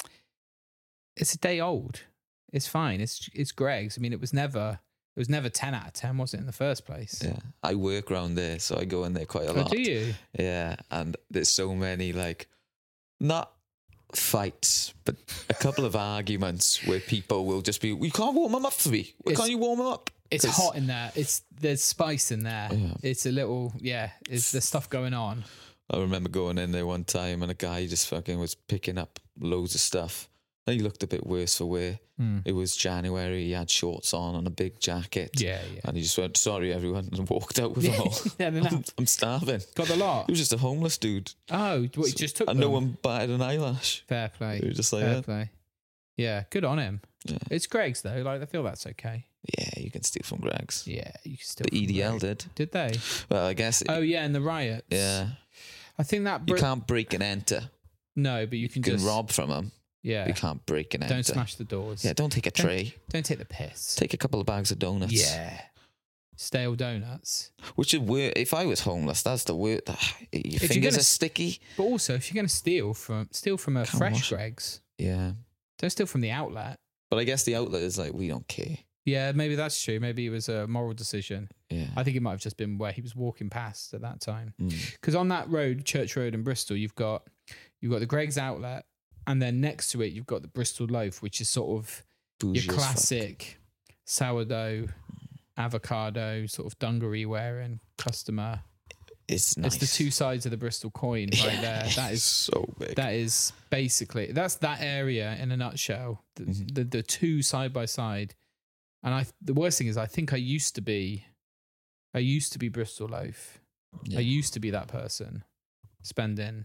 S1: it's a day old. It's fine. It's it's Greg's. I mean, it was never. It was never ten out of ten, was it, in the first place?
S2: Yeah, I work around there, so I go in there quite a
S1: Oh,
S2: lot.
S1: do you?
S2: Yeah, and there's so many like not fights, but a couple of arguments where people will just be, "You can't warm them up for me. Why
S1: It's-
S2: can't you warm them up?"
S1: It's
S2: 'Cause-
S1: hot in there. It's there's spice in there.
S2: Yeah.
S1: It's a little yeah. It's there's stuff going on.
S2: I remember going in there one time and a guy just fucking was picking up loads of stuff. And he looked a bit worse for wear.
S1: Mm.
S2: It was January. He had shorts on and a big jacket.
S1: Yeah, yeah.
S2: And he just went, "Sorry, everyone," and walked out with them all.
S1: Yeah, they're
S2: I'm,
S1: not-
S2: I'm starving.
S1: Got the lot.
S2: He was just a homeless dude.
S1: Oh, what, he just took
S2: And
S1: them?
S2: no one batted an eyelash.
S1: Fair play.
S2: He was just like
S1: Fair
S2: that.
S1: play. Yeah, good on him.
S2: Yeah.
S1: It's Greg's though. Like I feel that's okay.
S2: Yeah, you can steal from Greg's.
S1: Yeah, you can still.
S2: The E D L did.
S1: Did they?
S2: Well, I guess. It,
S1: Oh yeah, and the riots.
S2: yeah.
S1: I think that.
S2: You
S1: Br-
S2: can't break and enter.
S1: No, but you
S2: You
S1: can,
S2: can
S1: just
S2: rob from them.
S1: Yeah.
S2: You can't break and enter.
S1: Don't smash the doors.
S2: Yeah, don't take a tray.
S1: Don't take the piss.
S2: Take a couple of bags of donuts.
S1: Yeah. Stale donuts.
S2: Which is weird. If I was homeless, that's the word. Your
S1: you're
S2: fingers
S1: gonna
S2: are sticky.
S1: But also, if you're going to steal from steal from a
S2: Can't
S1: fresh
S2: wash it.
S1: Greg's,
S2: Yeah.
S1: don't steal from the outlet.
S2: But I guess the outlet is like, we don't care.
S1: Yeah, maybe that's true. Maybe it was a moral decision.
S2: Yeah.
S1: I think it might have just been where he was walking past at that time.
S2: Mm.
S1: Because on that road, Church Road in Bristol, you've got you've got the Greg's Outlet, and then next to it, you've got the Bristol Loaf, which is sort of
S2: Bougie
S1: your
S2: as fuck.
S1: classic sourdough, avocado, sort of dungaree wearing customer.
S2: It's nice.
S1: It's the two sides of the Bristol coin right
S2: Yeah,
S1: there. That is
S2: so big.
S1: That is basically that's that area in a nutshell. The,
S2: Mhm.
S1: the the two side by side, and I the worst thing is I think I used to be, I used to be Bristol Loaf.
S2: Yeah.
S1: I used to be that person, spending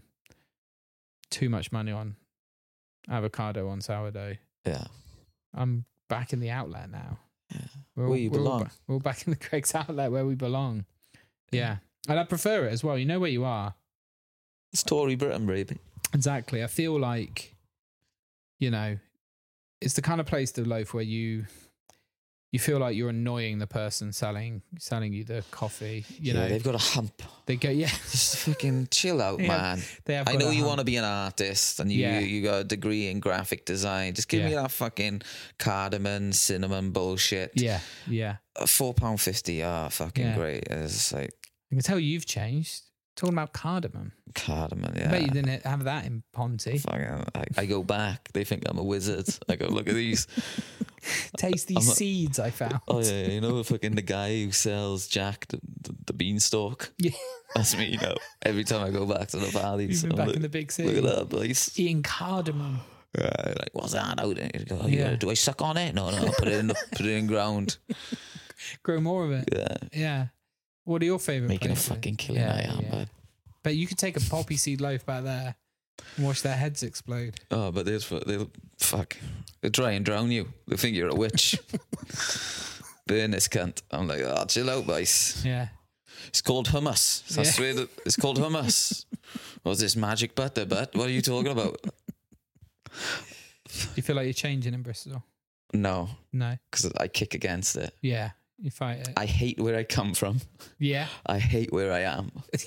S1: too much money on avocado on sourdough.
S2: Yeah.
S1: I'm back in the outlet now.
S2: Yeah.
S1: We're
S2: Where you
S1: we're
S2: belong.
S1: ba- we're all back in the Greg's Outlet where we belong. Yeah. And I prefer it as well. You know where you are.
S2: It's Tory Britain, baby.
S1: Exactly. I feel like, you know, it's the kind of place to loaf where you you feel like you're annoying the person selling selling you the coffee. You
S2: yeah,
S1: know,
S2: they've got a hump.
S1: they go, yeah,
S2: Just fucking chill out,
S1: Yeah,
S2: man.
S1: they have.
S2: I
S1: got
S2: know
S1: a
S2: you
S1: hump.
S2: want to be an artist and you,
S1: Yeah.
S2: you got a degree in graphic design. Just give me
S1: Yeah.
S2: that fucking cardamom, cinnamon bullshit.
S1: Yeah, yeah.
S2: Uh, four pound fifty. Ah, fucking
S1: Yeah.
S2: great. It's like
S1: I can tell you've changed. Talking about cardamom.
S2: cardamom. Yeah.
S1: I bet you didn't have that in Ponty.
S2: Fucking, I, I go back. They think I'm a wizard. I go, look at these.
S1: Taste these
S2: I'm not-
S1: seeds I found.
S2: Oh yeah, you know, fucking the guy who sells Jack the, the, the beanstalk.
S1: Yeah.
S2: That's me. You know, every time I go back to the valleys,
S1: You've been
S2: I'm
S1: back
S2: like,
S1: in the big
S2: look
S1: city.
S2: at that place.
S1: Eating cardamom.
S2: Yeah, like, what's that out there? You go, oh, you
S1: Yeah.
S2: gotta- do I suck on it? No, no, put it in, the, put it in ground.
S1: Grow more of it.
S2: Yeah,
S1: Yeah. What are your favourite
S2: making a
S1: places?
S2: fucking killing.
S1: Yeah,
S2: I am,
S1: yeah.
S2: but
S1: But you could take a poppy seed loaf back there and watch their heads explode.
S2: oh, but they'll they'll fuck. They'll try and drown you. They think you're a witch. Burn this cunt. I'm like, oh, chill out, boys.
S1: Yeah.
S2: It's called hummus. I
S1: Yeah.
S2: swear that it's called hummus. What's this magic butter, but what are you talking about?
S1: Do you feel like you're changing in Bristol?
S2: No,
S1: No.
S2: because I kick against it.
S1: Yeah. You fight it.
S2: I hate where I come from.
S1: yeah.
S2: I hate where I am.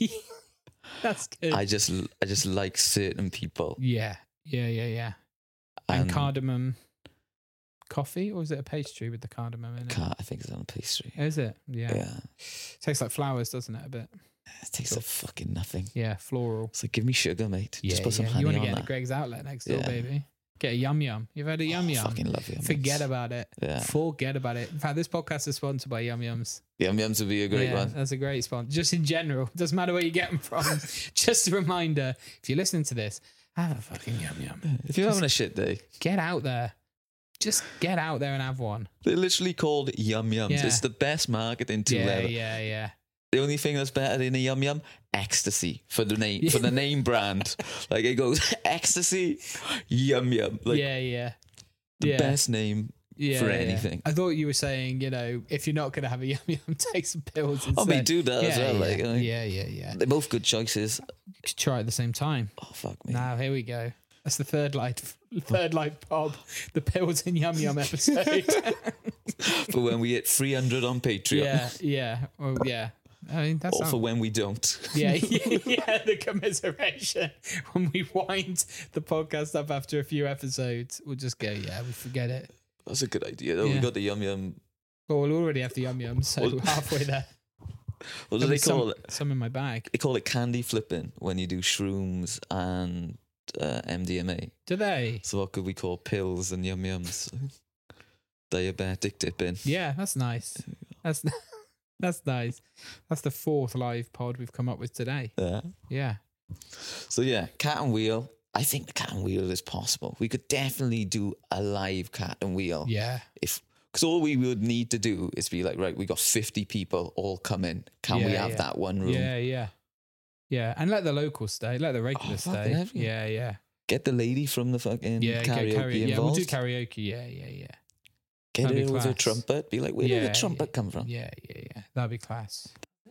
S1: That's good.
S2: I just, I just like certain people.
S1: yeah. Yeah, yeah, yeah. And,
S2: And
S1: cardamom coffee, or is it a pastry with the cardamom in it?
S2: Ca- I think it's on a pastry.
S1: Is it? Yeah.
S2: Yeah,
S1: Tastes like flowers, doesn't it? A bit.
S2: it tastes like fucking nothing.
S1: Yeah, floral.
S2: It's like, give me sugar, mate.
S1: Yeah,
S2: just put some
S1: yeah.
S2: honey
S1: You want to
S2: on
S1: get
S2: that.
S1: into Greg's Outlet next door,
S2: Yeah.
S1: baby. Get a yum yum. You've had a yum
S2: Oh,
S1: yum.
S2: fucking love yum
S1: Forget
S2: yums.
S1: about it.
S2: Yeah.
S1: Forget about it. In fact, this podcast is sponsored by Yum Yums.
S2: Yum Yums would be a great
S1: yeah,
S2: one.
S1: that's a great sponsor. Just in general, doesn't matter where you get them from. Just a reminder: if you're listening to this, have a fucking Yum Yum.
S2: If you're having a shit day,
S1: Get out there. Just get out there and have one.
S2: they're literally called Yum Yums.
S1: Yeah.
S2: It's the best marketing tool
S1: Yeah,
S2: ever.
S1: yeah, yeah.
S2: The only thing that's better than a Yum Yum, ecstasy for the name for the name brand. Like it goes ecstasy, Yum Yum. Like
S1: yeah, yeah.
S2: the
S1: yeah.
S2: best name.
S1: yeah,
S2: for
S1: yeah.
S2: anything.
S1: I thought you were saying, you know, if you're not going to have a Yum Yum, take some pills instead.
S2: Oh, me do that
S1: yeah,
S2: as well.
S1: yeah,
S2: Like, I mean,
S1: yeah, yeah, yeah.
S2: they're both good choices.
S1: You could try it at the same time.
S2: Oh fuck me.
S1: Now, here we go. That's the third light, third light pop, the pills and Yum Yum episode.
S2: For when we hit three hundred on Patreon.
S1: yeah, yeah, well, yeah. I mean, that's
S2: Or for when we don't.
S1: yeah, yeah, yeah, the commiseration when we wind the podcast up after a few episodes. We'll just go, yeah, we forget it.
S2: That's a good idea. Though.
S1: Yeah.
S2: We got the Yum Yum.
S1: Well, we'll already have the Yum Yum, so
S2: Well-
S1: we're halfway there.
S2: What do
S1: There'll
S2: they
S1: be some,
S2: call it?
S1: Some in my bag.
S2: They call it candy flipping when you do shrooms and uh, M D M A.
S1: Do they?
S2: So what could we call pills and Yum Yums? Diabetic dipping.
S1: Yeah, that's nice. That's that's nice. That's the fourth live pod we've come up with today.
S2: Yeah.
S1: Yeah.
S2: So yeah, cat and wheel. I think the cat and wheel is possible. We could definitely do a live cat and wheel.
S1: Yeah.
S2: If because all we would need to do is be like, right, we got fifty people all come in. Can we
S1: Yeah,
S2: have
S1: yeah.
S2: that one room?
S1: Yeah, yeah. Yeah. And let the locals stay. Let the
S2: Oh,
S1: regulars
S2: fucking
S1: stay.
S2: hell, yeah.
S1: Yeah, yeah.
S2: Get the lady from the fucking
S1: Yeah, get
S2: karaoke
S1: karaoke. Yeah, we'll
S2: involved.
S1: do karaoke. Yeah, yeah, yeah.
S2: Get
S1: That'd
S2: her
S1: be
S2: with her
S1: class.
S2: trumpet. Be like, where
S1: Yeah,
S2: did the trumpet
S1: yeah,
S2: come from?
S1: Yeah, yeah, yeah. That'd be class.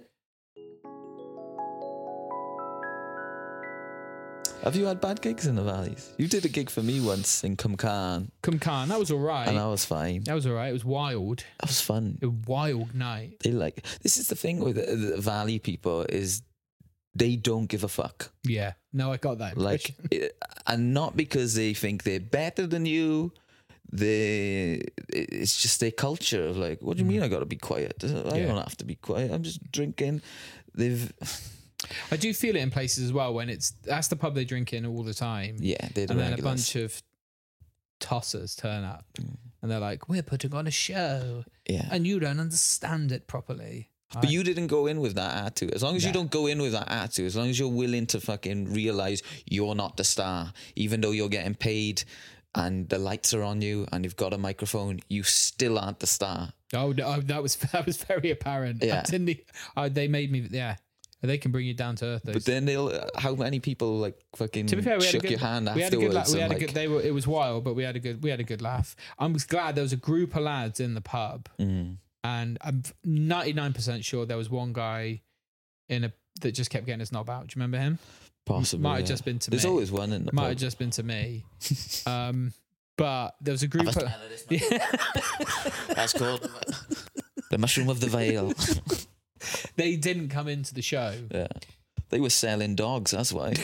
S2: Have you had bad gigs in the valleys? You did a gig for me once in Cumcarn,
S1: Cumcarn, that was all right.
S2: and I was fine.
S1: That was all right. It was wild.
S2: That was fun.
S1: A wild night.
S2: They like this is the thing with the, the valley people is they don't give a fuck.
S1: Yeah. No, I got that.
S2: Like,
S1: impression.
S2: it, and not because they think they're better than you. they it's just their culture of like, what do you mean I got to be quiet? I
S1: Yeah.
S2: don't have to be quiet. I'm just drinking. They've
S1: I do feel it in places as well when it's that's the pub they drink in all the time.
S2: yeah, they're the
S1: And then a
S2: regulars.
S1: bunch of tossers turn up
S2: Mm.
S1: and they're like, we're putting on a show
S2: Yeah.
S1: and you don't understand it properly.
S2: But you didn't go in with that attitude. As long as you
S1: Nah.
S2: don't go in with that attitude, as long as you're willing to fucking realize you're not the star, even though you're getting paid and the lights are on you and you've got a microphone, you still aren't the star.
S1: Oh no, that was that was very apparent.
S2: Yeah.
S1: I didn't, oh, they made me. Yeah, they can bring you down to earth. Those.
S2: But then they'll, how many people like fucking
S1: to be fair, we had a
S2: shook
S1: good,
S2: your hand
S1: we had a good,
S2: afterwards?
S1: la- we
S2: and,
S1: had a
S2: like,
S1: good. They were. It was wild, but we had a good. We had a good laugh. I was glad there was a group of lads in the pub,
S2: mm,
S1: and I'm ninety-nine percent sure there was one guy in a that just kept getting his knob out. Do you remember him?
S2: possibly.
S1: Might have
S2: yeah.
S1: just been to
S2: There's
S1: me.
S2: always one in the
S1: Might
S2: pub.
S1: have just been to me. Um, but there was a group.
S2: Have a
S1: Of,
S2: smell of this, man. That's called the mushroom of the veil.
S1: they didn't come into the show.
S2: Yeah. They were selling dogs, that's why.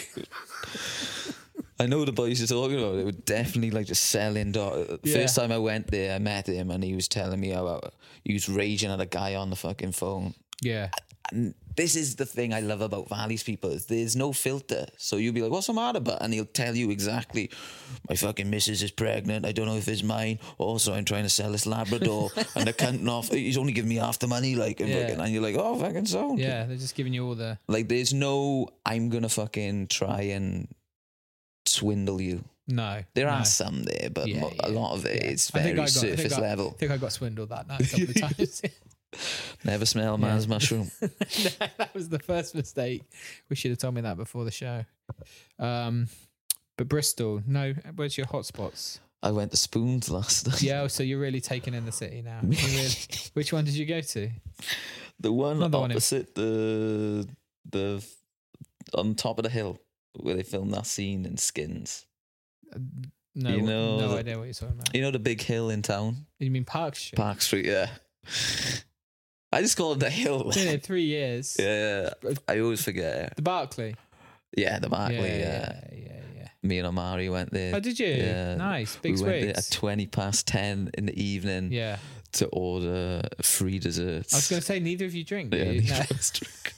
S2: I know the boys you're talking about. They were definitely like just selling dogs.
S1: Yeah.
S2: First time I went there, I met him and he was telling me about he was raging at a guy on the fucking phone.
S1: Yeah.
S2: And this is the thing I love about Valley's people is there's no filter. So you'll be like, what's the matter about? And he'll tell you exactly, my fucking missus is pregnant. I don't know if it's mine. Also, I'm trying to sell this Labrador and they're counting off. He's only giving me half the money. Like, and,
S1: Yeah.
S2: fucking, and you're like, oh, fucking so.
S1: Yeah. They're just giving you all the.
S2: Like, there's no, I'm going to fucking try and swindle you.
S1: No.
S2: There
S1: no.
S2: are some there, but
S1: Yeah,
S2: mo- a
S1: yeah,
S2: lot of it
S1: yeah.
S2: is
S1: I think
S2: very
S1: I got- I think
S2: surface
S1: I-
S2: level.
S1: I think I got swindled that night a couple of times.
S2: Never smell a man's mushroom.
S1: That was the first mistake. We should have told me that before the show. Um, but Bristol, no. Where's your hotspots?
S2: I went to Spoons last night.
S1: Yeah, oh, so you're really taking in the city now. You really- which one did you go to?
S2: The one
S1: Not the one in-
S2: opposite the the on top of the hill where they filmed that scene in Skins.
S1: No,
S2: You know
S1: no
S2: the-
S1: idea what you're talking about.
S2: You know the big hill in town,
S1: You mean Park Street?
S2: Park Street. Yeah, I just call it the hill.
S1: Been there three years.
S2: Yeah, I always forget.
S1: The Barclay.
S2: Yeah, the Barclay. Yeah,
S1: yeah, yeah, yeah.
S2: me and Omari went there.
S1: Oh, did you?
S2: Yeah.
S1: Nice. Big
S2: we went there
S1: swigs.
S2: at twenty past ten in the evening
S1: Yeah.
S2: to order free desserts.
S1: I was going to say, neither of you drink, do
S2: yeah,
S1: you?
S2: neither
S1: No.
S2: of us drink.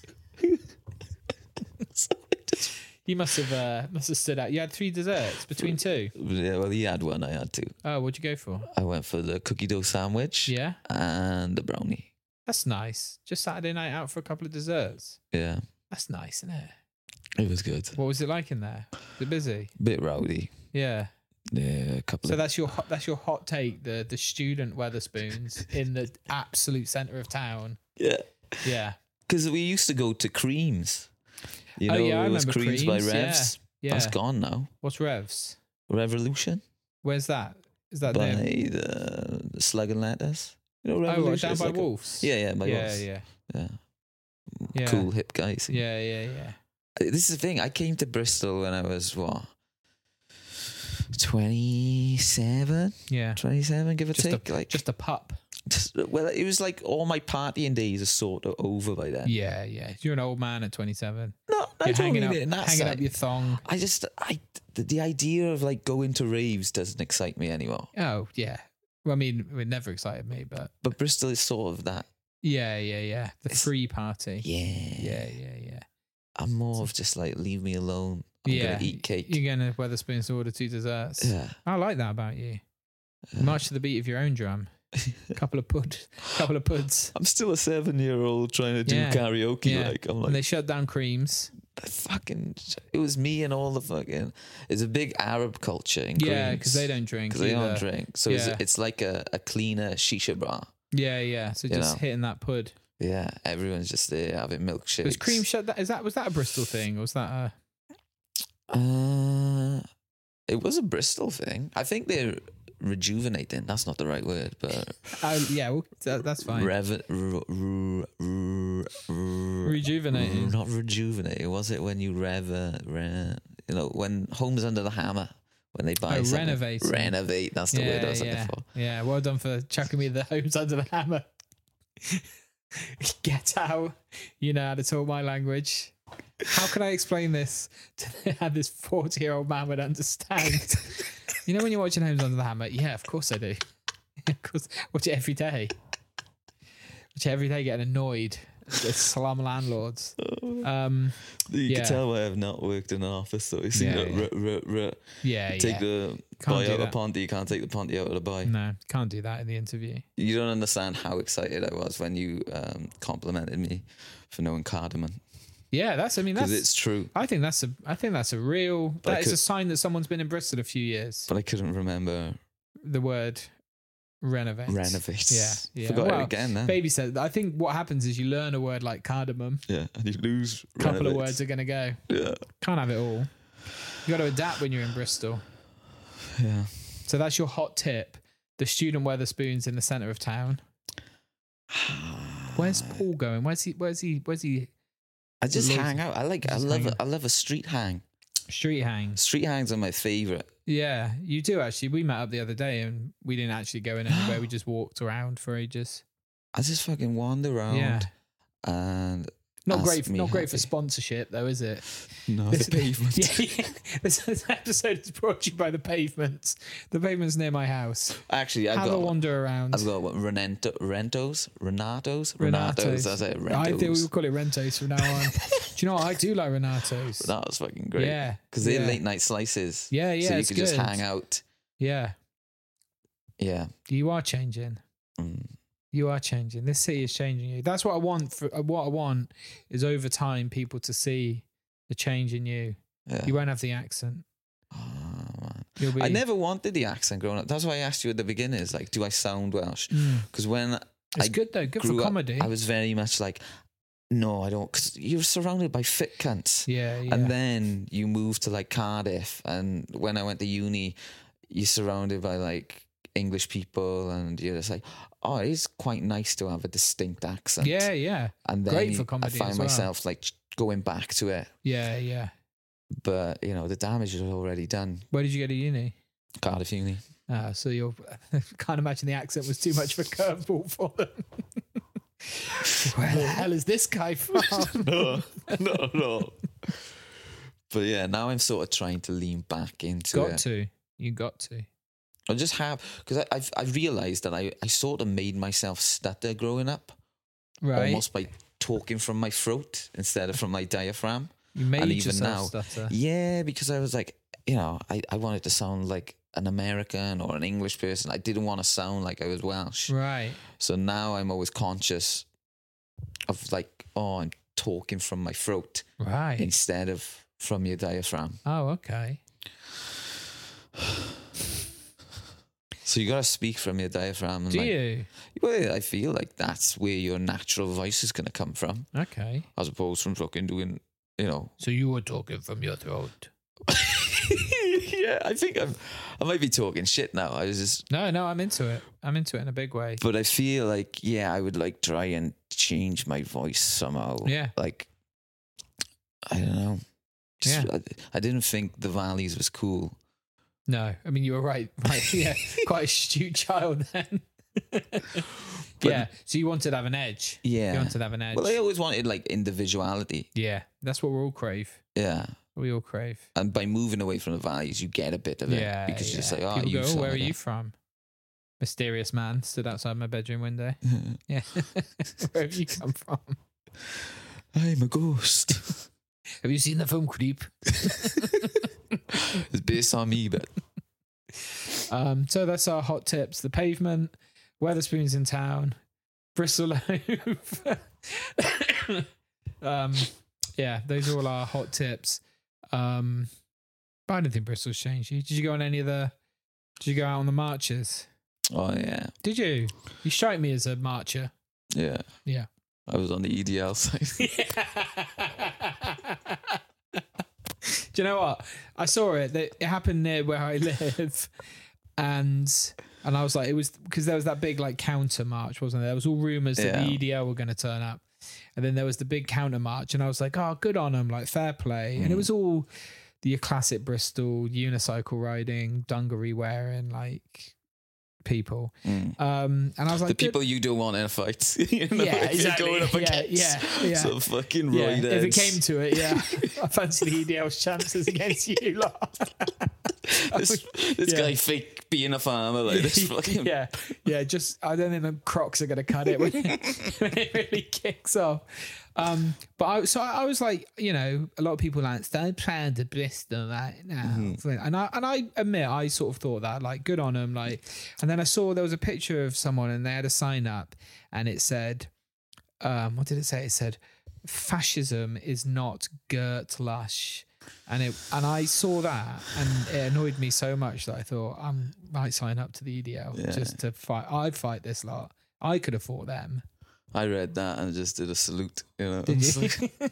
S1: You must have uh, must have stood out. You had three desserts between two.
S2: Yeah, well, he had one, I had two.
S1: Oh, what'd you go for?
S2: I went for the cookie dough sandwich
S1: Yeah,
S2: and the brownie.
S1: that's nice. Just Saturday night out for a couple of desserts.
S2: Yeah,
S1: That's nice, isn't it?
S2: it was good.
S1: What was it like in there? Was it busy?
S2: Bit rowdy.
S1: Yeah.
S2: Yeah, a couple
S1: So
S2: of.
S1: that's your hot, that's your hot take. The the student Weatherspoons in the absolute centre of town.
S2: Yeah,
S1: Yeah.
S2: because we used to go to Creams. You
S1: Oh,
S2: know,
S1: yeah, I
S2: it was
S1: remember
S2: Creams, by
S1: Creams, yeah.
S2: Revs.
S1: Yeah.
S2: That's gone now.
S1: What's Revs?
S2: Revolution
S1: Where's that? Is that
S2: by
S1: there?
S2: the, the Slug and Letters. You know,
S1: Oh, right,
S2: Revolution.
S1: down
S2: It's
S1: by
S2: like a-
S1: Wolves.
S2: yeah, yeah, by
S1: yeah,
S2: Wolves.
S1: yeah,
S2: Yeah.
S1: Yeah.
S2: Cool hip guys.
S1: yeah, yeah, yeah.
S2: This is the thing. I came to Bristol when I was what, twenty-seven,
S1: Yeah.
S2: twenty-seven, give or
S1: Just
S2: take.
S1: a,
S2: like,
S1: just a pup.
S2: just, well, it was like all my partying days are sort of over by then.
S1: Yeah, yeah. You're an old man at twenty-seven.
S2: No, I
S1: You're
S2: don't
S1: hanging
S2: mean
S1: up,
S2: it in that
S1: hanging
S2: sense.
S1: up your thong.
S2: I just, I, the, the idea of like going to raves doesn't excite me anymore.
S1: Oh, yeah. Well, I mean, it never excited me, but
S2: But Bristol is sort of that.
S1: yeah, yeah, yeah. The
S2: It's-
S1: free party.
S2: Yeah.
S1: Yeah, yeah, yeah.
S2: I'm more of just like, leave me alone. I'm
S1: yeah.
S2: going to eat cake.
S1: You're going to Weatherspoons to order two desserts.
S2: yeah.
S1: I like that about you.
S2: Yeah.
S1: March to the beat of your own drum. couple of pud, couple of puds.
S2: I'm still a seven year old trying to do
S1: Yeah.
S2: karaoke.
S1: Yeah.
S2: Like, I'm
S1: And
S2: like,
S1: they shut down Creams.
S2: the fucking, it was me and all the fucking, it's a big Arab culture in
S1: Yeah,
S2: Greens.
S1: because they don't drink.
S2: Because they don't
S1: either.
S2: drink. So
S1: Yeah.
S2: it's, it's like a, a cleaner shisha bar.
S1: Yeah, yeah. So
S2: You
S1: just
S2: know.
S1: hitting that pud.
S2: Yeah, everyone's just there having milkshakes.
S1: Was Cream shut that? Is that was that a Bristol thing or was that a?
S2: Uh, it was a Bristol thing. I think they're rejuvenating. That's not the right word, but
S1: Oh yeah, well, that, that's fine.
S2: rev- r- r- r- r-
S1: Rejuvenating.
S2: Not rejuvenating. Was it when you rev? Uh, re- you know, when Homes Under the Hammer, when they buy
S1: Oh,
S2: something.
S1: renovating.
S2: Renovate. That's the
S1: yeah,
S2: word I was
S1: yeah,
S2: looking for.
S1: yeah. Well done for chucking me the Homes Under the Hammer. Get out. You know how to talk my language. How can I explain this to have this forty-year-old man would understand? You know when you're watching Homes Under the Hammer? Yeah, of course I do. Of course, watch it every day. Watch it every day, getting annoyed at slum landlords. Um,
S2: You
S1: yeah.
S2: can tell why I've not worked in an office, though. You see,
S1: Yeah,
S2: that,
S1: yeah.
S2: ruh, ruh, ruh.
S1: yeah,
S2: Take
S1: yeah.
S2: the
S1: Can't
S2: buy
S1: do
S2: out of
S1: that.
S2: Ponty, you can't take the Ponty out of the buy.
S1: No, can't do that in the interview.
S2: You don't understand how excited I was when you um, complimented me for knowing cardamom.
S1: Yeah, that's. I mean, that's.
S2: Because it's true,
S1: I think that's a. I think that's a real.
S2: But I
S1: That is
S2: could-
S1: a sign that someone's been in Bristol a few years.
S2: but I couldn't remember
S1: The word renovate.
S2: renovate.
S1: Yeah, yeah.
S2: Forgot
S1: Well,
S2: it again then.
S1: Baby said. I think what happens is you learn a word like cardamom.
S2: Yeah, and you lose
S1: A couple of
S2: renovate.
S1: words are going to go.
S2: Yeah,
S1: Can't have it all. You got to adapt when you're in Bristol.
S2: yeah.
S1: So that's your hot tip. The student Weatherspoons in the centre of town. Where's Paul going? Where's he? Where's he? Where's he?
S2: I just
S1: Loads-
S2: hang out. I like. I
S1: just
S2: love.
S1: hang
S2: A,
S1: out.
S2: I love a street hang.
S1: Street hangs.
S2: Street hangs are my favorite.
S1: Yeah, you do actually. We met up the other day and we didn't actually go in anywhere. We just walked around for ages.
S2: I just fucking wander around.
S1: Yeah.
S2: And
S1: Not
S2: ask
S1: great.
S2: me
S1: Not great for
S2: happy.
S1: sponsorship though, is it?
S2: no,
S1: This-
S2: the pavement.
S1: Yeah, yeah. This, this episode is brought to you by the Pavements. The Pavements near my house.
S2: Actually, I've
S1: Have
S2: got.
S1: a wander around.
S2: I've got what, Renento, Rentos, Renatos,
S1: Renatos.
S2: Renatos. That's it.
S1: I think
S2: Rentos.
S1: we'll call it Rentos from now on. Do you know what? I do like Renatos.
S2: That was fucking great.
S1: Yeah,
S2: because they're
S1: yeah.
S2: late night slices.
S1: Yeah, yeah,
S2: So you
S1: it's
S2: could just
S1: good.
S2: hang out.
S1: Yeah,
S2: Yeah.
S1: you are changing.
S2: Mm.
S1: You are changing. This city is changing you. That's what I want. For uh, what I want is over time people to see the change in you.
S2: Yeah.
S1: You won't have the accent.
S2: Oh, man.
S1: You'll be.
S2: I never wanted the accent growing up. That's why I asked you at the beginning. Is like, do I sound Welsh?
S1: Mm.
S2: Because when
S1: It's
S2: I
S1: good though. Good for
S2: grew up,
S1: comedy.
S2: I was very much like, no, I don't. Because you're surrounded by fit cunts.
S1: yeah, yeah.
S2: And then you move to like Cardiff, and when I went to uni, you're surrounded by like English people, and you're just like, oh, it is quite nice to have a distinct accent.
S1: yeah, yeah,
S2: and then
S1: great for comedy
S2: I find
S1: as well.
S2: myself like going back to it,
S1: yeah, yeah.
S2: but you know the damage is already done.
S1: Where did you go to uni?
S2: Cardiff Uni.
S1: Ah, so you're can't imagine the accent was too much of a curveball for them. Where the hell is this guy from?
S2: no, no, no. But yeah, now I'm sort of trying to lean back into
S1: got
S2: it.
S1: to. You got to.
S2: I just have because I've I realised that I I sort of made myself stutter growing up,
S1: Right.
S2: almost by talking from my throat instead of from my diaphragm.
S1: You made
S2: and even
S1: yourself
S2: now-
S1: stutter.
S2: Yeah, because I was like, you know, I, I wanted to sound like an American or an English person. I didn't want to sound like I was Welsh.
S1: Right.
S2: So now I'm always conscious of like, oh, I'm talking from my throat
S1: Right.
S2: instead of from your diaphragm.
S1: Oh, okay.
S2: So you got to speak from your diaphragm. And
S1: Do
S2: like,
S1: you?
S2: Well, I feel like that's where your natural voice is going to come from,
S1: Okay.
S2: as opposed from fucking doing, you know.
S1: So you were talking from your throat.
S2: Yeah, I think I'm, I might be talking shit now. I was just,
S1: No, no, I'm into it. I'm into it in a big way.
S2: but I feel like, yeah, I would like try and change my voice somehow.
S1: Yeah.
S2: Like, I don't know. Just-
S1: Yeah.
S2: I, I didn't think the Valleys was cool.
S1: No, I mean you were right. Right. Yeah. Quite astute child then. Yeah. So you wanted to have an edge. You
S2: Yeah.
S1: wanted to have an edge.
S2: Well, I always wanted like individuality.
S1: Yeah. That's what we all crave.
S2: Yeah.
S1: We all crave.
S2: And by moving away from the Valleys, you get a bit of it.
S1: Yeah.
S2: Because
S1: yeah.
S2: you're just like, oh,
S1: People
S2: you
S1: go, oh,
S2: sound
S1: where are
S2: like
S1: you
S2: that."
S1: from? Mysterious man stood outside my bedroom window. Yeah. Where have you come from?
S2: I'm a ghost.
S1: Have you seen the film Creep?
S2: It's based on me, but
S1: Um, so that's our hot tips. The Pavement, Weatherspoons in town, Bristol Loaf. um, yeah, those are all our hot tips. Um, but I don't think Bristol's changed you. Did you go on any of the, did you go out on the marches?
S2: oh yeah,
S1: Did you? You strike me as a marcher.
S2: yeah,
S1: Yeah.
S2: I was on the E D L side.
S1: Do you know what? I saw it. That it happened near where I live, and and I was like, it was because there was that big like counter march, wasn't there? There was all rumors that
S2: Yeah.
S1: the E D L were going to turn up, and then there was the big counter march, and I was like, oh, good on them, like fair play. And it was all the classic Bristol unicycle riding, dungaree wearing, like people.
S2: Mm.
S1: Um, and I was like,
S2: The
S1: good-
S2: people you don't want in a fight. You know,
S1: Yeah,
S2: if
S1: exactly.
S2: you're going up
S1: Yeah,
S2: against
S1: yeah, yeah.
S2: some fucking
S1: yeah,
S2: roid
S1: if it
S2: heads.
S1: came to it, yeah, I fancy the E D L's chances against you lot.
S2: this this
S1: Yeah.
S2: guy fake being a farmer, like this fucking.
S1: yeah, yeah. Just I don't think the Crocs are going to cut it when, when it really kicks off. Um, but I, so I, I was like, you know, a lot of people like, "Stay proud of Bristol," like now,
S2: Mm-hmm.
S1: and I and I admit I sort of thought that, like, good on them, like. And then I saw there was a picture of someone and they had a sign up, and it said, um, what did it say? It said, "Fascism is not Gert Lush." And it and I saw that and it annoyed me so much that I thought I might sign up to the E D L
S2: Yeah.
S1: just to fight. I'd fight this lot. I could have fought them.
S2: I read that and just did a salute. You know,
S1: Did
S2: It's
S1: you?
S2: like-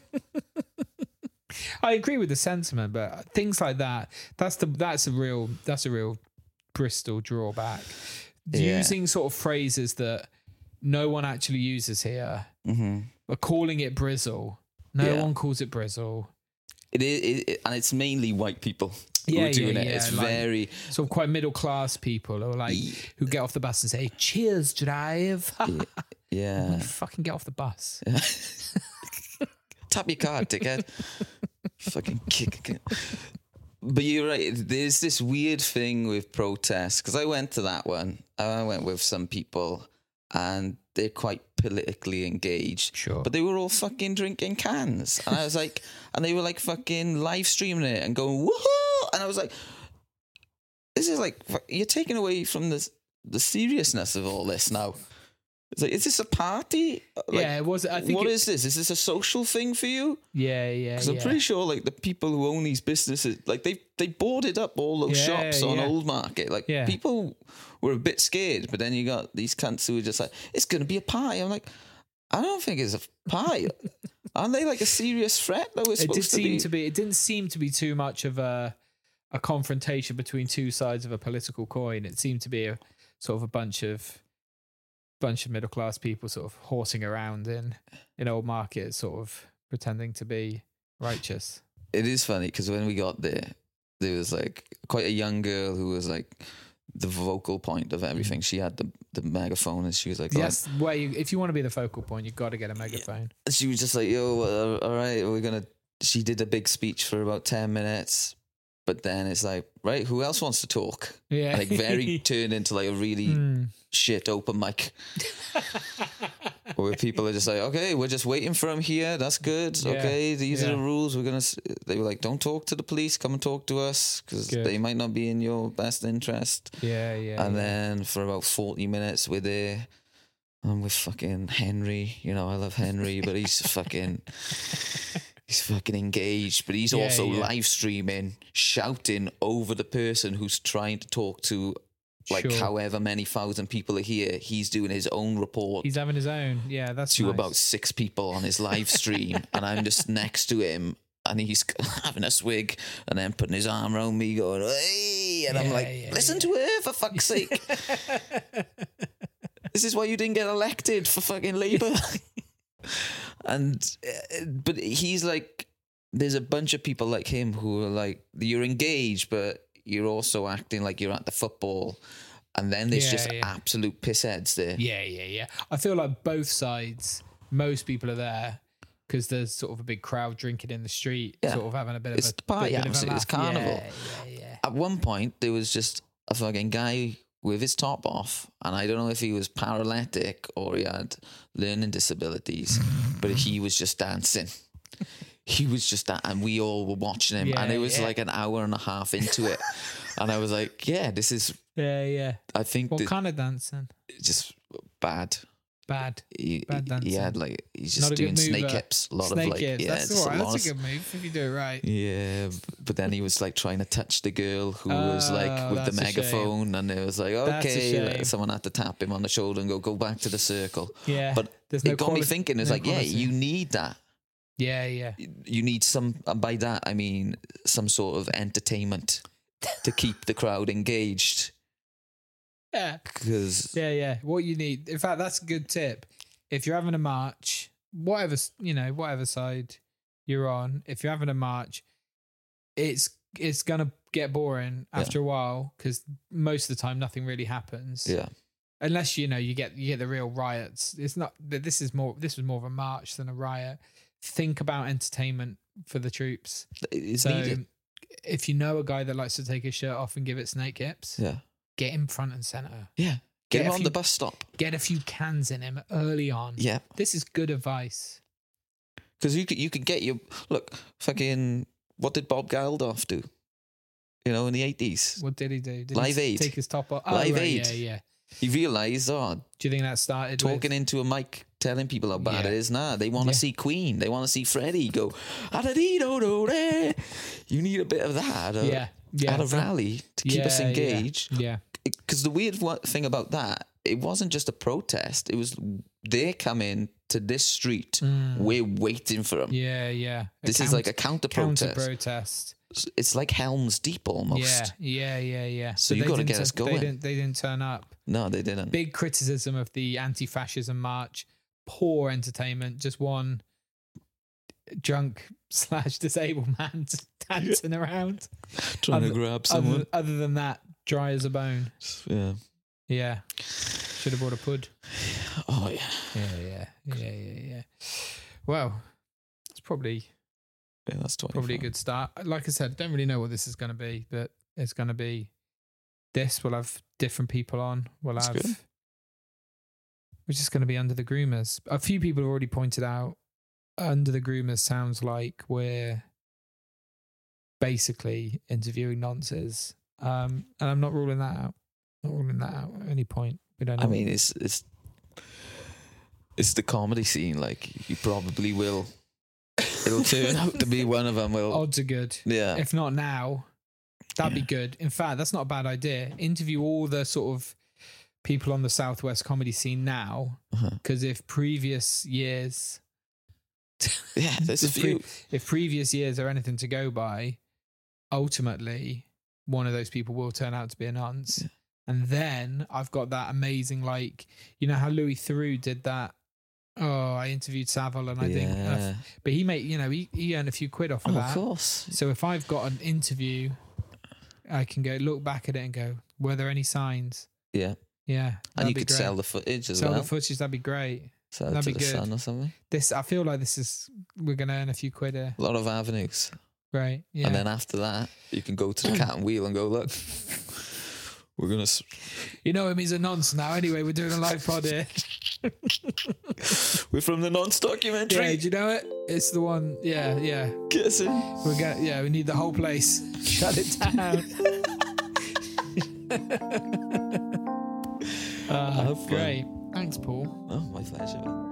S1: I agree with the sentiment, but things like that, that's the that's a real that's a real Bristol drawback.
S2: Yeah.
S1: Using sort of phrases that no one actually uses here,
S2: Mhm.
S1: but calling it Brizzle. No
S2: Yeah.
S1: one calls it Brizzle.
S2: It is, it, it- and it's mainly white people who
S1: Yeah,
S2: are doing
S1: yeah,
S2: it.
S1: yeah,
S2: It's
S1: like-
S2: very
S1: Sort of quite middle class people who are like
S2: Yeah.
S1: who get off the bus and say, "Cheers, drive."
S2: yeah.
S1: Fucking get off the bus.
S2: Tap your card, dickhead. Fucking kick. kick. But you're right. There's this weird thing with protests because I went to that one. I went with some people, and they're quite politically engaged.
S1: Sure.
S2: But they were all fucking drinking cans, and I was like, and they were like fucking live streaming it and going woohoo, and I was like, this is like fu- you're taking away from the the seriousness of all this now. It's like, is this a party? Like,
S1: yeah, it was. I think.
S2: what
S1: it-
S2: is this? Is this a social thing for you?
S1: Yeah, yeah.
S2: Because I'm
S1: yeah.
S2: pretty sure, like, the people who own these businesses, like, they they boarded up all those
S1: Yeah,
S2: shops on
S1: yeah.
S2: Old Market. Like,
S1: Yeah.
S2: people were a bit scared, but then you got these cunts who were just like, it's going to be a pie. I'm like, I don't think it's a pie. Aren't they, like, a serious threat that we're
S1: It did
S2: supposed to
S1: seem
S2: be?
S1: to be. It didn't seem to be too much of a a confrontation between two sides of a political coin. It seemed to be a sort of a bunch of bunch of middle class people sort of horsing around in in Old Market, sort of pretending to be righteous.
S2: It is funny, because when we got there, there was, like, quite a young girl who was, like, the vocal point of everything. She had the, the megaphone, and she was like,
S1: Yes, where you if you want to be the focal point, you've got to get a megaphone.
S2: she was just like, yo, uh, all right, we're gonna. She did a big speech for about ten minutes, but then it's like, right, who else wants to talk?
S1: Yeah,
S2: Like, very turned into like a really
S1: Hmm.
S2: shit open mic, where people are just like, okay, we're just waiting for him here. That's good.
S1: Yeah,
S2: Okay, these are
S1: yeah.
S2: the rules. We're gonna. s-" They were like, don't talk to the police. Come and talk to us, because
S1: Good.
S2: they might not be in your best interest.
S1: yeah, yeah.
S2: And
S1: yeah.
S2: then for about forty minutes, we're there. I'm with fucking Henry. You know, I love Henry, but he's fucking. He's fucking engaged, but he's
S1: Yeah,
S2: also
S1: yeah.
S2: live streaming, shouting over the person who's trying to talk to, like,
S1: Sure.
S2: however many thousand people are here. He's doing his own report
S1: He's having his own. Yeah, that's
S2: to
S1: nice.
S2: about six people on his live stream, and I'm just next to him, and he's having a swig, and then putting his arm around me, going, "Hey!" And I'm
S1: Yeah,
S2: like,
S1: yeah,
S2: "Listen
S1: yeah.
S2: to her, for fuck's sake! This is why you didn't get elected for fucking Labour." And uh, but he's like, there's a bunch of people like him who are like, you're engaged, but you're also acting like you're at the football, and then there's
S1: Yeah,
S2: just
S1: yeah.
S2: absolute pissheads there.
S1: Yeah, yeah, yeah. I feel like both sides, most people are there because there's sort of a big crowd drinking in the street,
S2: Yeah.
S1: sort of having a bit
S2: It's
S1: of a
S2: the party
S1: bit of a
S2: atmosphere, it's
S1: laugh.
S2: carnival.
S1: Yeah, yeah, yeah.
S2: At one point, there was just a fucking guy with his top off, and I don't know if he was paralytic or he had learning disabilities, but he was just dancing. He was just that, and we all were watching him,
S1: Yeah,
S2: and it was
S1: yeah.
S2: like an hour and a half into it, and I was like, "Yeah, this is."
S1: Yeah, yeah.
S2: I think
S1: What
S2: that
S1: kind of dancing?
S2: just bad.
S1: Bad.
S2: He,
S1: Bad
S2: he- he had
S1: dancing.
S2: like he's
S1: Not
S2: just
S1: a good
S2: doing snake
S1: mover.
S2: hips, a lot
S1: Snake
S2: of like
S1: hips.
S2: yeah,
S1: That's
S2: just
S1: all right.
S2: a lot
S1: That's a
S2: of-
S1: good move if you do it right.
S2: Yeah, but then he was like trying to touch the girl who was like
S1: Oh,
S2: with the
S1: that's a shame.
S2: megaphone, and it was like,
S1: That's a
S2: okay, like,
S1: shame.
S2: someone had to tap him on the shoulder and go, go back to the circle.
S1: Yeah.
S2: But
S1: There's
S2: it
S1: no
S2: got me
S1: quali-
S2: thinking. It's
S1: no
S2: like, yeah,
S1: quality.
S2: you need that.
S1: Yeah, yeah.
S2: You need some. And by that, I mean some sort of entertainment to keep the crowd engaged.
S1: Yeah.
S2: Because
S1: Yeah, yeah. What you need. In fact, that's a good tip. If you're having a march, whatever, s- you know, whatever side you're on, if you're having a march, it's it's going to get boring after a while because most of the time nothing really happens.
S2: Yeah.
S1: Unless, you know, you get you get the real riots. It's not this is more this was more of a march than a riot. Think about entertainment for the troops.
S2: It's
S1: so
S2: needed.
S1: if you know a guy that likes to take his shirt off and give it snake hips,
S2: Yeah.
S1: get him front and center.
S2: Yeah. Get,
S1: Get
S2: him
S1: a
S2: on
S1: few-
S2: the bus stop.
S1: Get a few cans in him early on.
S2: Yeah.
S1: This is good advice.
S2: Because you could you could get your look fucking what did Bob Geldof do? You know, in the eighties,
S1: What did he do? Did
S2: Live
S1: he
S2: Aid.
S1: take his top off? Oh,
S2: Live
S1: right,
S2: Aid.
S1: Yeah, yeah.
S2: he realised, oh,
S1: Do you think that started
S2: talking
S1: with,
S2: into a mic, telling people how bad
S1: Yeah.
S2: it is. Nah, they want to
S1: Yeah.
S2: see Queen. They want to see Freddie go. "Ah-da-dee-do-do-day." You need a bit of that at,
S1: yeah, yeah,
S2: at a rally to keep us
S1: Yeah, yeah.
S2: engaged.
S1: Yeah,
S2: Because the weird wa- thing about that, it wasn't just a protest. It was they come in to this street. We're waiting for them.
S1: Mm. yeah, yeah. A
S2: This is
S1: counter-
S2: like a counter
S1: counter
S2: protest.
S1: protest.
S2: It's like Helm's Deep almost.
S1: Yeah, yeah, yeah, yeah.
S2: So
S1: But
S2: you
S1: they
S2: gotta
S1: didn't
S2: get
S1: tu-
S2: us
S1: They
S2: going.
S1: didn't, they didn't turn up.
S2: No, they didn't.
S1: Big criticism of the anti-fascism march. Poor entertainment. Just one drunk slash disabled man just dancing around.
S2: Trying
S1: other-
S2: to grab someone.
S1: Other, other than that, dry as a bone.
S2: Yeah.
S1: Yeah. Should have brought a pud.
S2: Oh yeah.
S1: Yeah, yeah, yeah, yeah, yeah. Well, it's probably
S2: Yeah, that's twenty.
S1: probably a good start. Like I said, don't really know what this is going to be, but it's going to be this. We'll have different people on. We'll
S2: That's
S1: have.
S2: good.
S1: We're just going to be Under the Groomers. A few people have already pointed out Under the Groomers sounds like we're basically interviewing nonces, um, and I'm not ruling that out. Not ruling that out at any point. We don't know.
S2: I mean, it's it's it's the comedy scene. Like you probably will. It'll turn out to be one of them. Will
S1: odds are good.
S2: yeah.
S1: If not now, that'd
S2: Yeah.
S1: be good. In fact, that's not a bad idea. Interview all the sort of people on the Southwest comedy scene now,
S2: Uh-huh.
S1: because if previous years,
S2: Yeah, there's a
S1: if, pre-
S2: few.
S1: if previous years are anything to go by, ultimately one of those people will turn out to be a nonce.
S2: Yeah.
S1: And then I've got that amazing, like, you know how Louis Theroux did that. Oh, I interviewed Savile, and I think, and I
S2: Yeah.
S1: f- but he made, you know, he, he earned a few quid off of
S2: Oh,
S1: that.
S2: of course.
S1: So if I've got an interview, I can go look back at it and go, were there any signs?
S2: Yeah,
S1: Yeah,
S2: and
S1: that'd
S2: you
S1: be
S2: could
S1: great.
S2: sell the footage as
S1: Sell
S2: well.
S1: the footage. That'd be great.
S2: Sell it
S1: that'd
S2: to
S1: be
S2: the
S1: good.
S2: Sun or something.
S1: This, I feel like this is we're gonna earn a few quid here.
S2: A lot of avenues.
S1: Right? Yeah.
S2: And then after that, you can go to the Cat and Wheel and go, look, we're gonna s-
S1: you know him. He's a nonce now. Anyway, we're doing a live pod here.
S2: we're from the Nonce
S1: Yeah,
S2: documentary.
S1: do you know it? It's the one. Yeah, yeah.
S2: Kissing.
S1: We're gonna. Yeah, we need the whole place. Shut it down. uh,
S2: Have fun.
S1: great. Thanks, Paul.
S2: Oh, my pleasure.